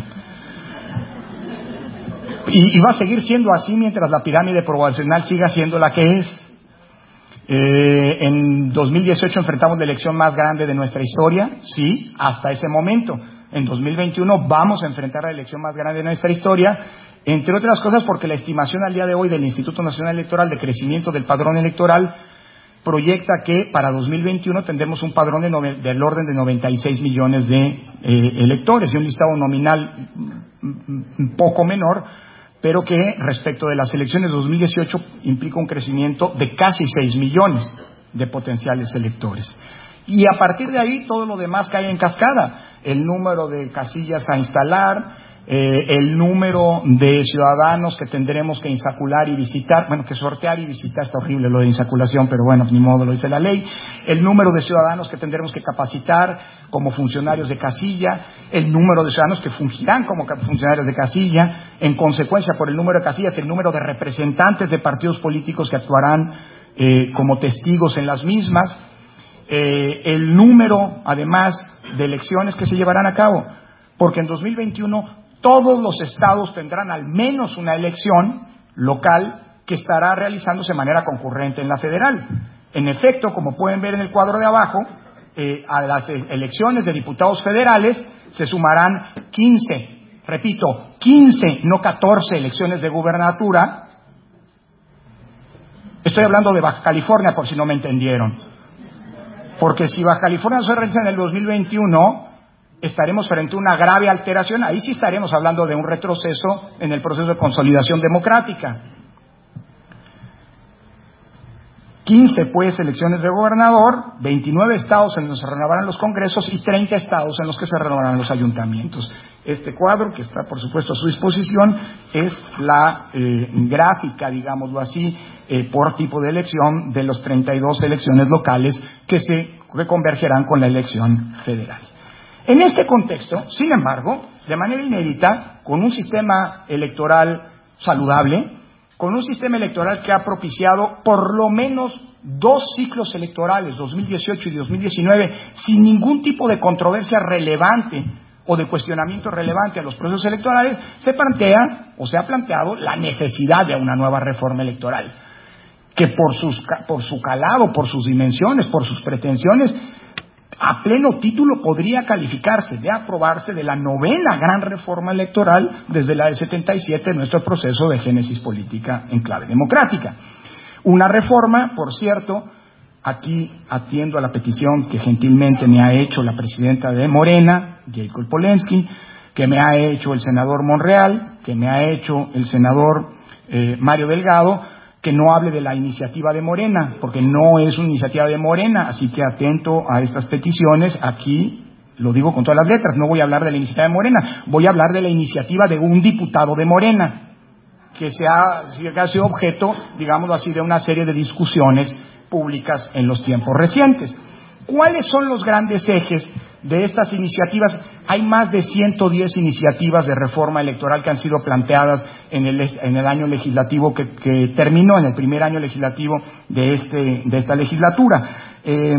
Y, y va a seguir siendo así mientras la pirámide poblacional siga siendo la que es. Eh, en dos mil dieciocho enfrentamos la elección más grande de nuestra historia, sí, hasta ese momento. En dos mil veintiuno vamos a enfrentar la elección más grande de nuestra historia, entre otras cosas porque la estimación al día de hoy del Instituto Nacional Electoral de crecimiento del padrón electoral proyecta que para dos mil veintiuno tendremos un padrón de nove, del orden de noventa y seis millones de eh, electores y un listado nominal un poco menor, pero que respecto de las elecciones de dos mil dieciocho implica un crecimiento de casi seis millones de potenciales electores. Y a partir de ahí todo lo demás cae en cascada. El número de casillas a instalar, eh, el número de ciudadanos que tendremos que insacular y visitar, bueno, que sortear y visitar, está horrible lo de insaculación, pero bueno, ni modo, lo dice la ley, el número de ciudadanos que tendremos que capacitar como funcionarios de casilla, el número de ciudadanos que fungirán como funcionarios de casilla, en consecuencia por el número de casillas, el número de representantes de partidos políticos que actuarán eh, como testigos en las mismas, eh, el número, además, de elecciones que se llevarán a cabo, porque en dos mil veintiuno todos los estados tendrán al menos una elección local que estará realizándose de manera concurrente en la federal. En efecto, como pueden ver en el cuadro de abajo, eh, a las elecciones de diputados federales se sumarán quince, repito, quince, no catorce elecciones de gubernatura. Estoy hablando de Baja California, por si no me entendieron. Porque si Baja California se realiza en el dos mil veintiuno, estaremos frente a una grave alteración. Ahí sí estaremos hablando de un retroceso en el proceso de consolidación democrática. quince, pues, elecciones de gobernador, veintinueve estados en los que se renovarán los congresos y treinta estados en los que se renovarán los ayuntamientos. Este cuadro, que está, por supuesto, a su disposición, es la eh, gráfica, digámoslo así, eh, por tipo de elección de las treinta y dos elecciones locales que se que convergerán con la elección federal. En este contexto, sin embargo, de manera inédita, con un sistema electoral saludable, con un sistema electoral que ha propiciado por lo menos dos ciclos electorales, dos mil dieciocho y dos mil diecinueve, sin ningún tipo de controversia relevante o de cuestionamiento relevante a los procesos electorales, se plantea o se ha planteado la necesidad de una nueva reforma electoral, que por, sus, por su calado, por sus dimensiones, por sus pretensiones, a pleno título podría calificarse de aprobarse de la novena gran reforma electoral desde la del setenta y siete, nuestro proceso de génesis política en clave democrática. Una reforma, por cierto, aquí atiendo a la petición que gentilmente me ha hecho la presidenta de Morena, Jacob Polensky, que me ha hecho el senador Monreal, que me ha hecho el senador eh, Mario Delgado, que no hable de la iniciativa de Morena, porque no es una iniciativa de Morena, así que atento a estas peticiones, aquí lo digo con todas las letras, no voy a hablar de la iniciativa de Morena, voy a hablar de la iniciativa de un diputado de Morena, que se ha, que ha sido objeto, digámoslo así, de una serie de discusiones públicas en los tiempos recientes. ¿Cuáles son los grandes ejes de estas iniciativas? Hay más de ciento diez iniciativas de reforma electoral que han sido planteadas en el, en el año legislativo que, que terminó, en el primer año legislativo de, este, de esta legislatura. Eh,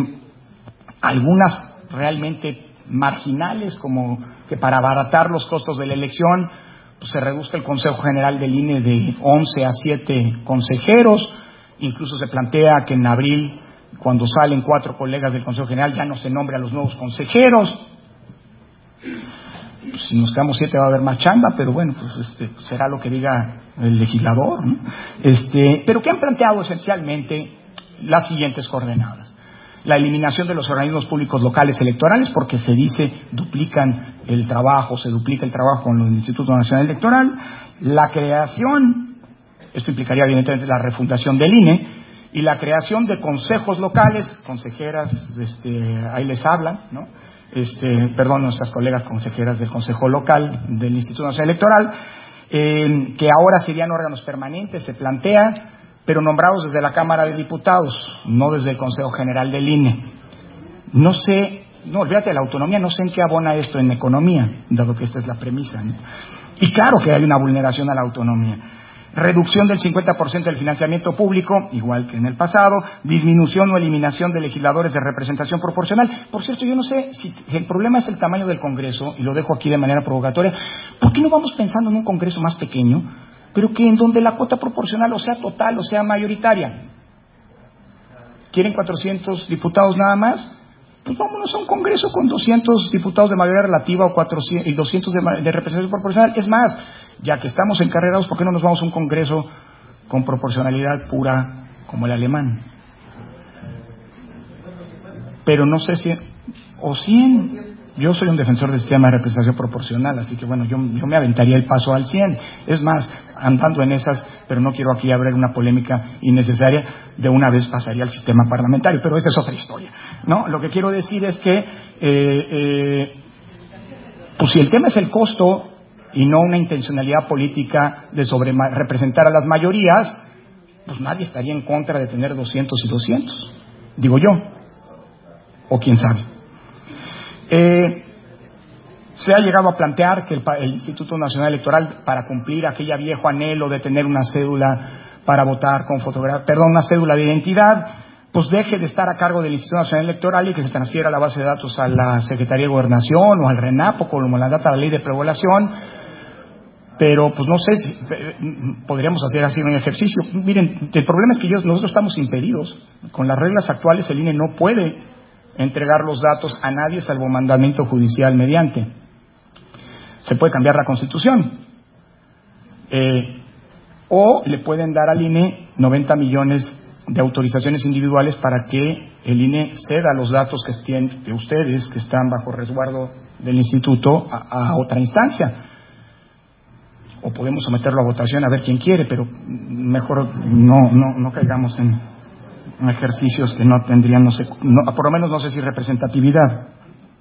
algunas realmente marginales, como que para abaratar los costos de la elección pues, se reduzca el Consejo General del I N E de once a siete consejeros. Incluso se plantea que en abril, cuando salen cuatro colegas del Consejo General, ya no se nombre a los nuevos consejeros. Pues, si nos quedamos siete va a haber más chamba, pero bueno, pues este, será lo que diga el legislador, ¿no? Este, pero que han planteado esencialmente las siguientes coordenadas: la eliminación de los organismos públicos locales electorales, porque se dice duplican el trabajo, se duplica el trabajo con el Instituto Nacional Electoral; la creación, esto implicaría evidentemente la refundación del I N E, y la creación de consejos locales, consejeras, este, ahí les hablan, ¿no? Este, perdón, nuestras colegas consejeras del Consejo Local del Instituto Nacional Electoral, eh, que ahora serían órganos permanentes, se plantea, pero nombrados desde la Cámara de Diputados, no desde el Consejo General del I N E. No sé, no, olvídate de la autonomía, no sé en qué abona esto en economía, dado que esta es la premisa, ¿no? Y claro que hay una vulneración a la autonomía. Reducción del cincuenta por ciento del financiamiento público, igual que en el pasado; disminución o eliminación de legisladores de representación proporcional. Por cierto, yo no sé si, si el problema es el tamaño del Congreso, y lo dejo aquí de manera provocatoria, ¿por qué no vamos pensando en un Congreso más pequeño, pero que en donde la cuota proporcional o sea total o sea mayoritaria? ¿Quieren cuatrocientos diputados nada más? Pues vámonos a un Congreso con doscientos diputados de mayoría relativa o cuatrocientos, y doscientos de, de representación proporcional. Es más, ya que estamos encarrerados, ¿por qué no nos vamos a un Congreso con proporcionalidad pura como el alemán? Pero no sé si... o cien. Yo soy un defensor del sistema de representación proporcional, así que bueno, yo, yo me aventaría el paso al cien. Es más, andando en esas, pero no quiero aquí abrir una polémica innecesaria, de una vez pasaría al sistema parlamentario, pero esa es otra historia, ¿no? Lo que quiero decir es que, eh, eh, pues si el tema es el costo y no una intencionalidad política de sobre representar a las mayorías, pues nadie estaría en contra de tener doscientos y doscientos, digo yo, o quién sabe. Eh, se ha llegado a plantear que el, el Instituto Nacional Electoral, para cumplir aquella viejo anhelo de tener una cédula para votar con fotografía, perdón, una cédula de identidad, pues deje de estar a cargo del Instituto Nacional Electoral y que se transfiera la base de datos a la Secretaría de Gobernación o al RENAPO, como la data de la ley de prepoblación. Pero pues no sé si podríamos hacer así un ejercicio. Miren, el problema es que yo, nosotros estamos impedidos. Con las reglas actuales el I N E no puede entregar los datos a nadie salvo mandamiento judicial mediante. Se puede cambiar la Constitución. Eh, o le pueden dar al I N E noventa millones de autorizaciones individuales para que el I N E ceda los datos que tienen de ustedes, que están bajo resguardo del instituto, a, a otra instancia. O podemos someterlo a votación a ver quién quiere, pero mejor no, no, no caigamos en ejercicios que no tendrían, no sé, no, por lo menos no sé si representatividad.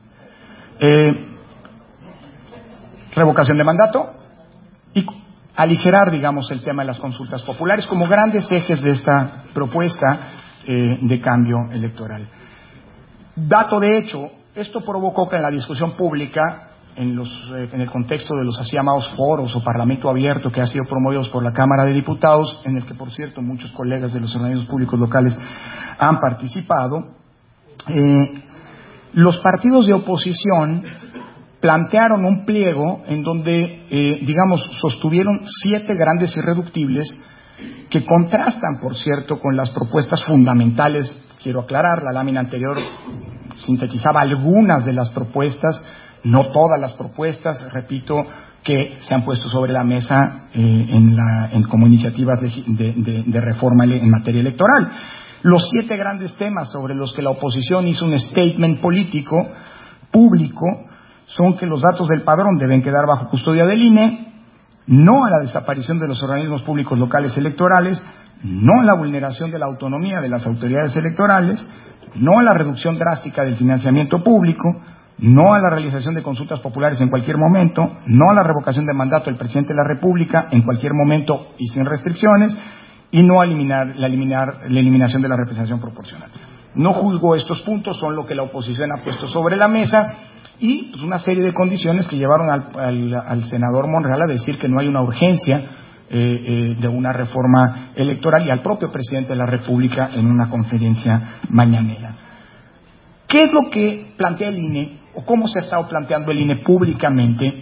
Eh, revocación de mandato y aligerar, digamos, el tema de las consultas populares como grandes ejes de esta propuesta eh, de cambio electoral. Dato de hecho, esto provocó que en la discusión pública, en, los, eh, en el contexto de los así llamados foros o parlamento abierto que ha sido promovidos por la Cámara de Diputados, en el que por cierto muchos colegas de los organismos públicos locales han participado, eh, los partidos de oposición plantearon un pliego en donde, eh, digamos, sostuvieron siete grandes irreductibles que contrastan, por cierto, con las propuestas fundamentales. Quiero aclarar, la lámina anterior sintetizaba algunas de las propuestas, no todas las propuestas, repito, que se han puesto sobre la mesa eh, en la, en, como iniciativas de, de, de, de reforma en materia electoral. Los siete grandes temas sobre los que la oposición hizo un statement político público son que los datos del padrón deben quedar bajo custodia del I N E, no a la desaparición de los organismos públicos locales electorales, no a la vulneración de la autonomía de las autoridades electorales, no a la reducción drástica del financiamiento público, no a la realización de consultas populares en cualquier momento, no a la revocación de mandato del presidente de la República en cualquier momento y sin restricciones, y no a eliminar la, eliminar, la eliminación de la representación proporcional. No juzgo estos puntos, son lo que la oposición ha puesto sobre la mesa, y pues, una serie de condiciones que llevaron al, al, al senador Monreal a decir que no hay una urgencia eh, eh, de una reforma electoral, y al propio presidente de la República en una conferencia mañanera. ¿Qué es lo que plantea el I N E o cómo se ha estado planteando el I N E públicamente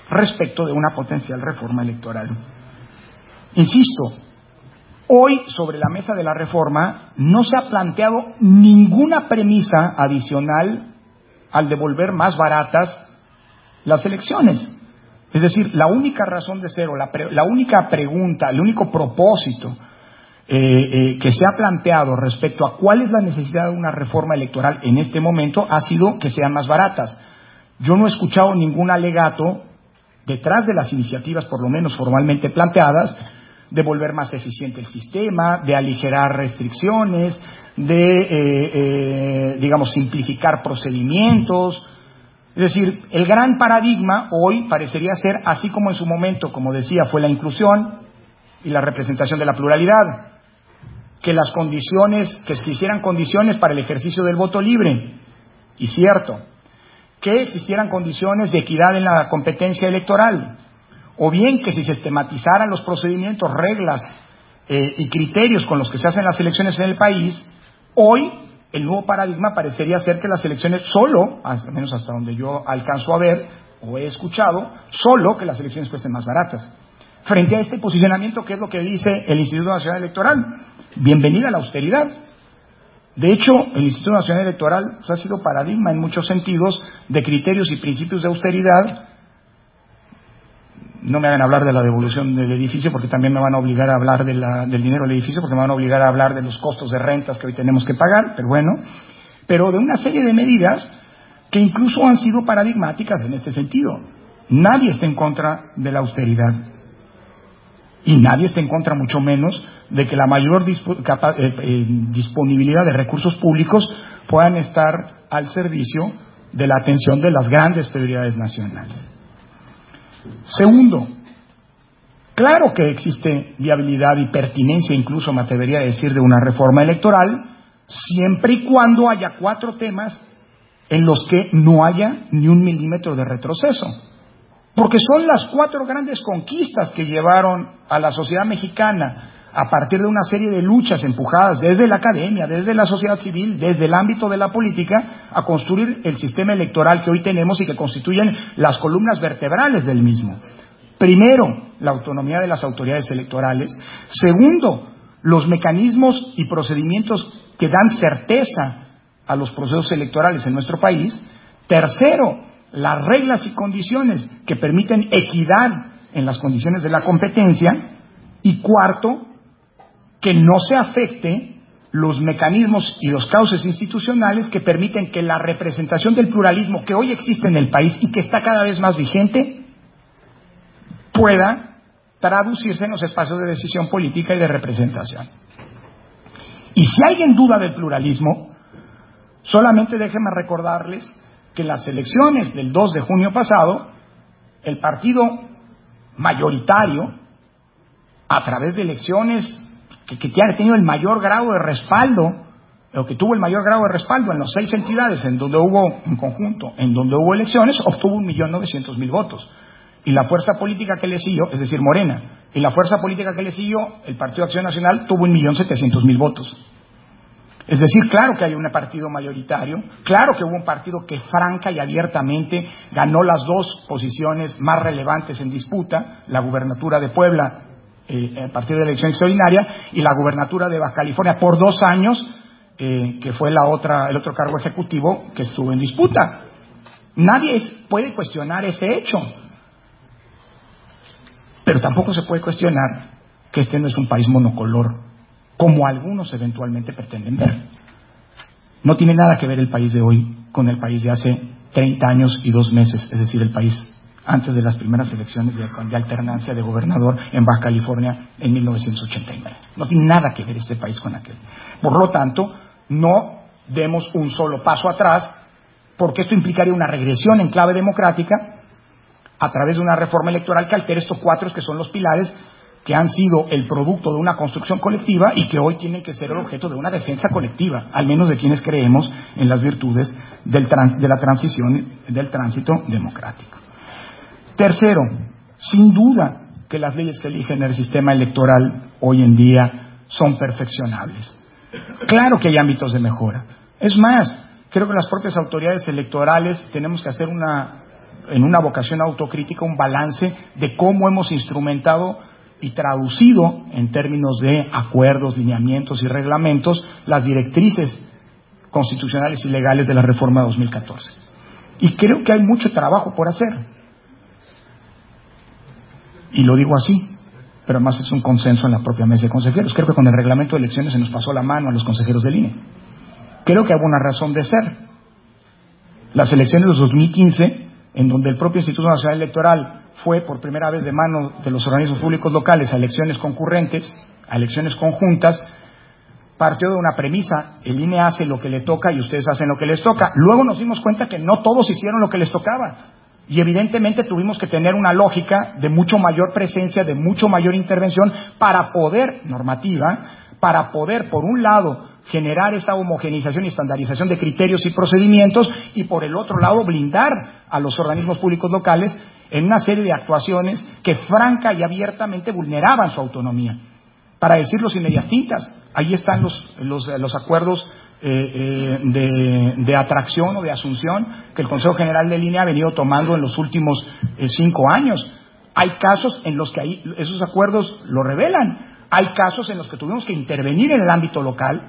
respecto de una potencial reforma electoral. Insisto, hoy sobre la mesa de la reforma no se ha planteado ninguna premisa adicional al devolver más baratas las elecciones. Es decir, la única razón de ser, o la, pre, la única pregunta, el único propósito eh, eh, que se ha planteado respecto a cuál es la necesidad de una reforma electoral en este momento ha sido que sean más baratas. Yo no he escuchado ningún alegato detrás de las iniciativas, por lo menos formalmente planteadas, de volver más eficiente el sistema, de aligerar restricciones, de, eh, eh, digamos, simplificar procedimientos. Es decir, el gran paradigma hoy parecería ser, así como en su momento, como decía, fue la inclusión y la representación de la pluralidad, que las condiciones, que se hicieran condiciones para el ejercicio del voto libre, y cierto, que existieran condiciones de equidad en la competencia electoral, o bien que se sistematizaran los procedimientos, reglas eh, y criterios con los que se hacen las elecciones en el país. Hoy el nuevo paradigma parecería ser que las elecciones solo, al menos hasta donde yo alcanzo a ver o he escuchado, solo que las elecciones cuesten más baratas. Frente a este posicionamiento, ¿qué es lo que dice el Instituto Nacional Electoral? Bienvenida a la austeridad. De hecho, el Instituto Nacional Electoral pues, ha sido paradigma en muchos sentidos de criterios y principios de austeridad. No me hagan hablar de la devolución del edificio porque también me van a obligar a hablar de la, del dinero del edificio, porque me van a obligar a hablar de los costos de rentas que hoy tenemos que pagar, pero bueno, pero de una serie de medidas que incluso han sido paradigmáticas en este sentido. Nadie está en contra de la austeridad y nadie está en contra, mucho menos, de que la mayor dispo, capa, eh, eh, disponibilidad de recursos públicos puedan estar al servicio de la atención de las grandes prioridades nacionales. Segundo, claro que existe viabilidad y pertinencia, incluso me atrevería a decir, de una reforma electoral, siempre y cuando haya cuatro temas en los que no haya ni un milímetro de retroceso. Porque son las cuatro grandes conquistas que llevaron a la sociedad mexicana, a partir de una serie de luchas empujadas desde la academia, desde la sociedad civil, desde el ámbito de la política, a construir el sistema electoral que hoy tenemos y que constituyen las columnas vertebrales del mismo. Primero, la autonomía de las autoridades electorales. Segundo, los mecanismos y procedimientos que dan certeza a los procesos electorales en nuestro país. Tercero, las reglas y condiciones que permiten equidad en las condiciones de la competencia. Y cuarto, que no se afecte los mecanismos y los cauces institucionales que permiten que la representación del pluralismo que hoy existe en el país y que está cada vez más vigente pueda traducirse en los espacios de decisión política y de representación. Y si alguien duda del pluralismo, solamente déjenme recordarles que en las elecciones del dos de junio pasado, el partido mayoritario, a través de elecciones que, que ha tenido el mayor grado de respaldo, o que tuvo el mayor grado de respaldo en las seis entidades en donde hubo, en conjunto, en donde hubo elecciones, obtuvo un millón novecientos mil votos. Y la fuerza política que le siguió, es decir, Morena, y la fuerza política que le siguió, el Partido de Acción Nacional, tuvo un millón setecientos mil votos. Es decir, claro que hay un partido mayoritario, claro que hubo un partido que franca y abiertamente ganó las dos posiciones más relevantes en disputa, la gubernatura de Puebla, eh, a partir de la elección extraordinaria, y la gubernatura de Baja California por dos años, eh, que fue la otra, el otro cargo ejecutivo que estuvo en disputa. Nadie puede cuestionar ese hecho, pero tampoco se puede cuestionar que este no es un país monocolor, como algunos eventualmente pretenden ver. No tiene nada que ver el país de hoy con el país de hace treinta años y dos meses, es decir, el país antes de las primeras elecciones de, de alternancia de gobernador en Baja California en mil novecientos ochenta y nueve. No tiene nada que ver este país con aquel. Por lo tanto, no demos un solo paso atrás, porque esto implicaría una regresión en clave democrática a través de una reforma electoral que altere estos cuatro que son los pilares que han sido el producto de una construcción colectiva y que hoy tienen que ser el objeto de una defensa colectiva, al menos de quienes creemos en las virtudes del trans, de la transición, del tránsito democrático. Tercero, sin duda que las leyes que eligen el sistema electoral hoy en día son perfeccionables. Claro que hay ámbitos de mejora. Es más, creo que las propias autoridades electorales tenemos que hacer una en una vocación autocrítica, un balance de cómo hemos instrumentado y traducido en términos de acuerdos, lineamientos y reglamentos las directrices constitucionales y legales de la reforma dos mil catorce. Y creo que hay mucho trabajo por hacer. Y lo digo así, pero además es un consenso en la propia mesa de consejeros. Creo que con el reglamento de elecciones se nos pasó la mano a los consejeros del I N E. Creo que hay una razón de ser. Las elecciones de dos mil quince, en donde el propio Instituto Nacional Electoral fue por primera vez de mano de los organismos públicos locales a elecciones concurrentes, a elecciones conjuntas, partió de una premisa: el I N E hace lo que le toca y ustedes hacen lo que les toca. Luego nos dimos cuenta que no todos hicieron lo que les tocaba. Y evidentemente tuvimos que tener una lógica de mucho mayor presencia, de mucho mayor intervención para poder, normativa, para poder, por un lado, generar esa homogeneización y estandarización de criterios y procedimientos, y por el otro lado, blindar a los organismos públicos locales en una serie de actuaciones que franca y abiertamente vulneraban su autonomía. Para decirlo sin medias tintas, ahí están los, los, los acuerdos Eh, eh, de, de atracción o de asunción que el Consejo General del I N E ha venido tomando en los últimos eh, cinco años. Hay casos en los que ahí esos acuerdos lo revelan. Hay casos en los que tuvimos que intervenir en el ámbito local,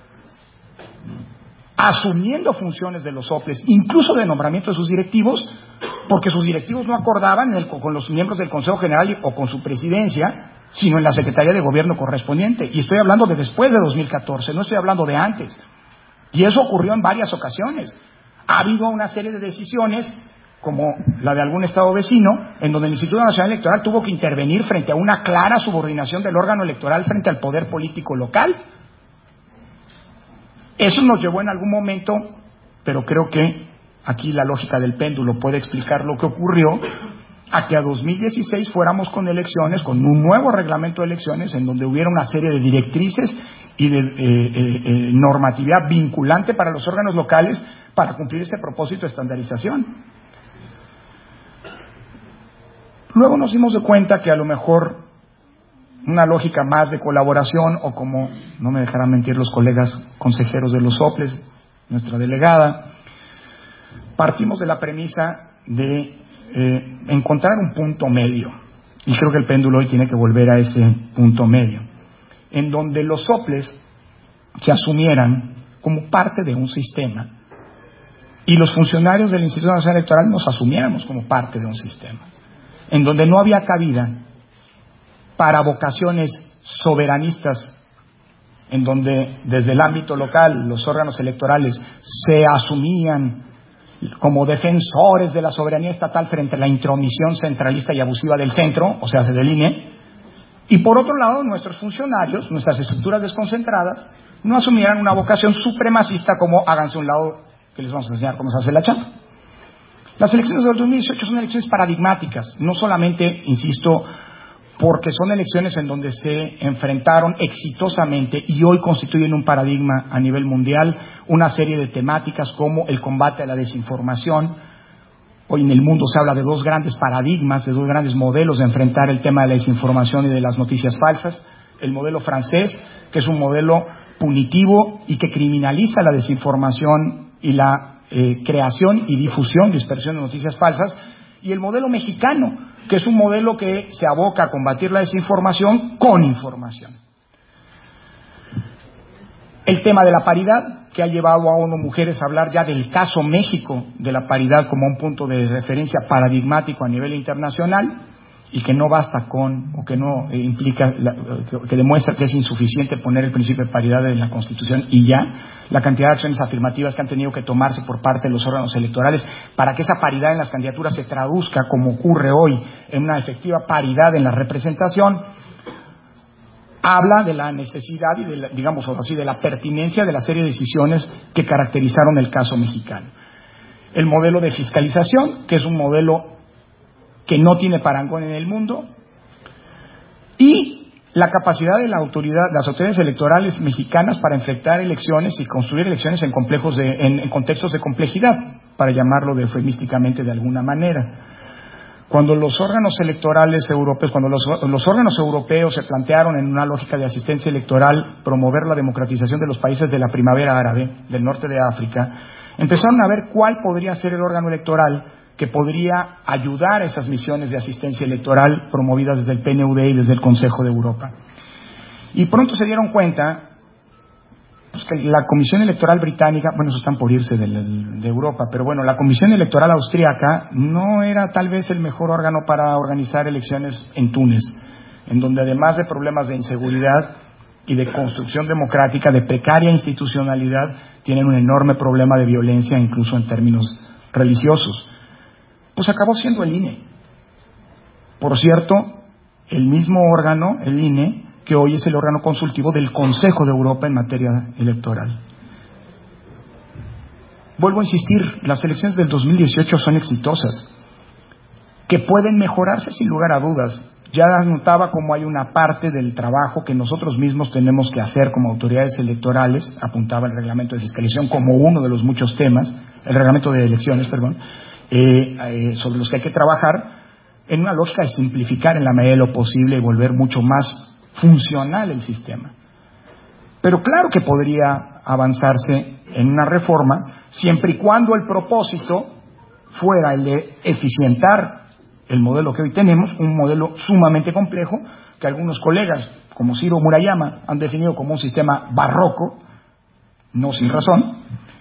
asumiendo funciones de los soples, incluso de nombramiento de sus directivos, porque sus directivos no acordaban en el, con los miembros del Consejo General o con su presidencia, sino en la Secretaría de Gobierno correspondiente. Y estoy hablando de después de dos mil catorce, no estoy hablando de antes. Y eso ocurrió en varias ocasiones. Ha habido una serie de decisiones, como la de algún estado vecino, en donde el Instituto Nacional Electoral tuvo que intervenir frente a una clara subordinación del órgano electoral frente al poder político local. Eso nos llevó en algún momento, pero creo que aquí la lógica del péndulo puede explicar lo que ocurrió, a que a dos mil dieciséis fuéramos con elecciones, con un nuevo reglamento de elecciones, en donde hubiera una serie de directrices y de eh, eh, eh, normatividad vinculante para los órganos locales para cumplir ese propósito de estandarización. Luego nos dimos de cuenta que a lo mejor una lógica más de colaboración, o como no me dejarán mentir los colegas consejeros de los soples, nuestra delegada, partimos de la premisa de eh, encontrar un punto medio, y creo que el péndulo hoy tiene que volver a ese punto medio, en donde los soples se asumieran como parte de un sistema y los funcionarios del Instituto Nacional Electoral nos asumiéramos como parte de un sistema, en donde no había cabida para vocaciones soberanistas, en donde desde el ámbito local los órganos electorales se asumían como defensores de la soberanía estatal frente a la intromisión centralista y abusiva del centro, o sea, del I N E, y por otro lado nuestros funcionarios, nuestras estructuras desconcentradas, no asumieran una vocación supremacista como háganse a un lado que les vamos a enseñar cómo se hace la chamba. Las elecciones del dos mil dieciocho son elecciones paradigmáticas, no solamente, insisto, porque son elecciones en donde se enfrentaron exitosamente y hoy constituyen un paradigma a nivel mundial una serie de temáticas como el combate a la desinformación. Hoy en el mundo se habla de dos grandes paradigmas, de dos grandes modelos de enfrentar el tema de la desinformación y de las noticias falsas. El modelo francés, que es un modelo punitivo y que criminaliza la desinformación y la eh, creación y difusión, dispersión de noticias falsas, y el modelo mexicano, que es un modelo que se aboca a combatir la desinformación con información. El tema de la paridad, que ha llevado a ONU Mujeres a hablar ya del caso México de la paridad como un punto de referencia paradigmático a nivel internacional, y que no basta con, o que no eh, implica, la, que, que demuestra que es insuficiente poner el principio de paridad en la Constitución y ya, la cantidad de acciones afirmativas que han tenido que tomarse por parte de los órganos electorales para que esa paridad en las candidaturas se traduzca, como ocurre hoy, en una efectiva paridad en la representación, habla de la necesidad y de la, digamos así, de la pertinencia de la serie de decisiones que caracterizaron el caso mexicano. El modelo de fiscalización, que es un modelo que no tiene parangón en el mundo, y la capacidad de la autoridad, las autoridades electorales mexicanas para enfrentar elecciones y construir elecciones en complejos de, en, en contextos de complejidad, para llamarlo de eufemísticamente de alguna manera. Cuando los órganos electorales europeos, cuando los, los órganos europeos se plantearon en una lógica de asistencia electoral promover la democratización de los países de la primavera árabe, del norte de África, empezaron a ver cuál podría ser el órgano electoral que podría ayudar a esas misiones de asistencia electoral promovidas desde el P N U D y desde el Consejo de Europa. Y pronto se dieron cuenta pues, que la Comisión Electoral Británica, bueno, eso están por irse de, de Europa, pero bueno, la Comisión Electoral Austríaca no era tal vez el mejor órgano para organizar elecciones en Túnez, en donde además de problemas de inseguridad y de construcción democrática, de precaria institucionalidad, tienen un enorme problema de violencia, incluso en términos religiosos. Pues acabó siendo el I N E. Por cierto, el mismo órgano, el I N E, que hoy es el órgano consultivo del Consejo de Europa en materia electoral. Vuelvo a insistir, las elecciones del dos mil dieciocho son exitosas, que pueden mejorarse sin lugar a dudas. Ya notaba cómo hay una parte del trabajo que nosotros mismos tenemos que hacer como autoridades electorales, apuntaba el reglamento de fiscalización como uno de los muchos temas, el reglamento de elecciones, perdón, eh, eh, sobre los que hay que trabajar, en una lógica de simplificar en la medida de lo posible y volver mucho más funcional el sistema. Pero claro que podría avanzarse en una reforma siempre y cuando el propósito fuera el de eficientar el modelo que hoy tenemos, un modelo sumamente complejo que algunos colegas como Ciro Murayama han definido como un sistema barroco, no sin razón.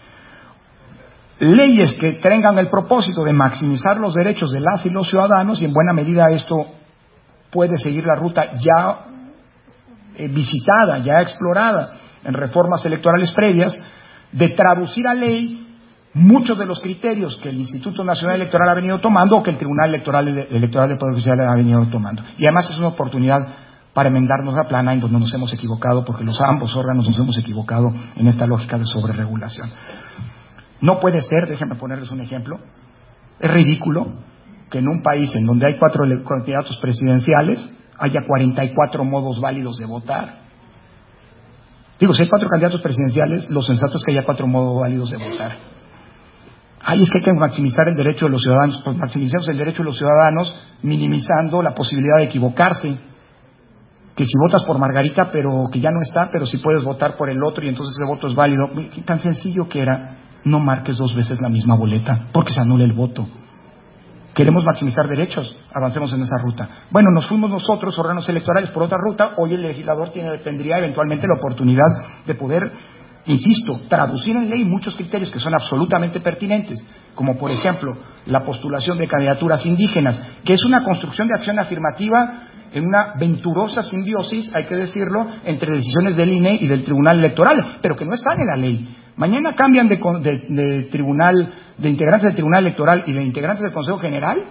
Leyes que tengan el propósito de maximizar los derechos de las y los ciudadanos, y en buena medida esto puede seguir la ruta ya eh, visitada, ya explorada en reformas electorales previas, de traducir a ley muchos de los criterios que el Instituto Nacional Electoral ha venido tomando o que el Tribunal Electoral, Electoral del Poder Judicial ha venido tomando. Y además es una oportunidad para enmendarnos la plana en donde nos hemos equivocado, porque los ambos órganos nos hemos equivocado en esta lógica de sobreregulación. No puede ser, déjenme ponerles un ejemplo, es ridículo que en un país en donde hay cuatro candidatos presidenciales haya cuarenta y cuatro modos válidos de votar. Digo, si hay cuatro candidatos presidenciales, lo sensato es que haya cuatro modos válidos de votar. Ay, es que hay que maximizar el derecho de los ciudadanos. Pues maximicemos el derecho de los ciudadanos minimizando la posibilidad de equivocarse. Que si votas por Margarita, pero que ya no está, pero si puedes votar por el otro y entonces ese voto es válido. Tan sencillo que era, no marques dos veces la misma boleta, porque se anula el voto. Queremos maximizar derechos, avancemos en esa ruta. Bueno, nos fuimos nosotros, órganos electorales, por otra ruta. Hoy el legislador tiene, tendría eventualmente la oportunidad de poder, insisto, traducir en ley muchos criterios que son absolutamente pertinentes, como por ejemplo la postulación de candidaturas indígenas, que es una construcción de acción afirmativa en una venturosa simbiosis, hay que decirlo, entre decisiones del I N E y del Tribunal Electoral, pero que no están en la ley. Mañana cambian de, de, de tribunal, de integrantes del Tribunal Electoral y de integrantes del Consejo General,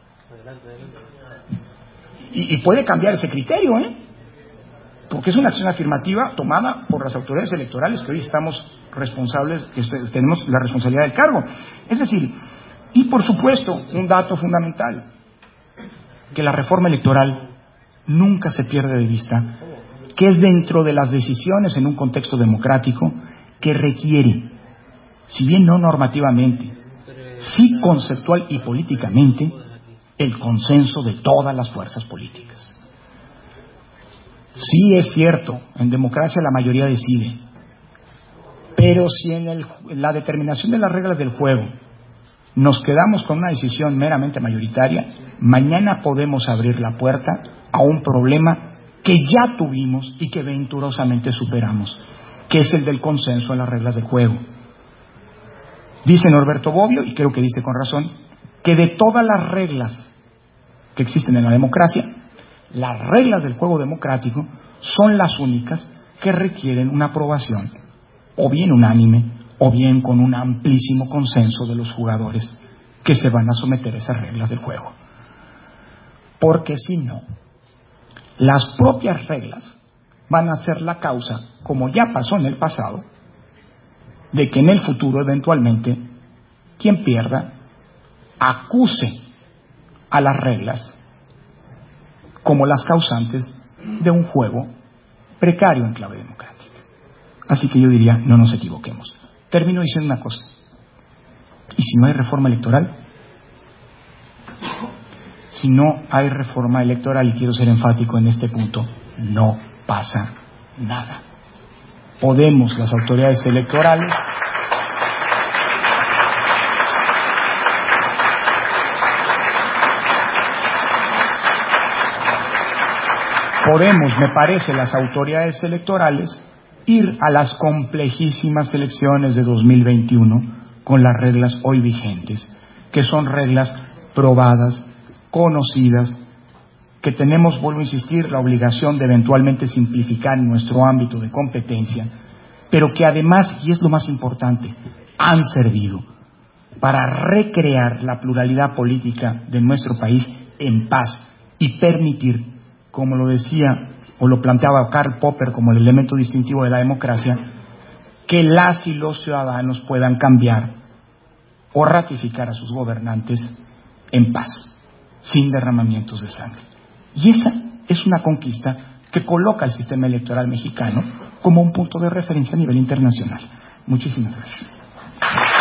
y, y puede cambiar ese criterio, ¿eh? Porque es una acción afirmativa tomada por las autoridades electorales que hoy estamos responsables, que tenemos la responsabilidad del cargo. Es decir, y por supuesto, un dato fundamental, que la reforma electoral nunca se pierde de vista, que es dentro de las decisiones en un contexto democrático que requiere, si bien no normativamente, sí conceptual y políticamente, el consenso de todas las fuerzas políticas. Sí es cierto, en democracia la mayoría decide, pero si en, el, en la determinación de las reglas del juego nos quedamos con una decisión meramente mayoritaria, mañana podemos abrir la puerta a un problema que ya tuvimos y que venturosamente superamos, que es el del consenso en las reglas del juego. Dice Norberto Bobbio, y creo que dice con razón, que de todas las reglas que existen en la democracia, las reglas del juego democrático son las únicas que requieren una aprobación, o bien unánime, o bien con un amplísimo consenso de los jugadores que se van a someter a esas reglas del juego. Porque si no, las propias reglas van a ser la causa, como ya pasó en el pasado, de que en el futuro eventualmente quien pierda acuse a las reglas como las causantes de un juego precario en clave democrática. Así que yo diría, no nos equivoquemos. Termino diciendo una cosa. ¿Y si no hay reforma electoral? Si no hay reforma electoral, y quiero ser enfático en este punto, no pasa nada. Podemos, las autoridades electorales, podemos, me parece, las autoridades electorales, ir a las complejísimas elecciones de dos mil veintiuno con las reglas hoy vigentes, que son reglas probadas, conocidas, que tenemos, vuelvo a insistir, la obligación de eventualmente simplificar en nuestro ámbito de competencia, pero que además, y es lo más importante, han servido para recrear la pluralidad política de nuestro país en paz y permitir, como lo decía o lo planteaba Karl Popper como el elemento distintivo de la democracia, que las y los ciudadanos puedan cambiar o ratificar a sus gobernantes en paz, sin derramamientos de sangre. Y esa es una conquista que coloca al sistema electoral mexicano como un punto de referencia a nivel internacional. Muchísimas gracias.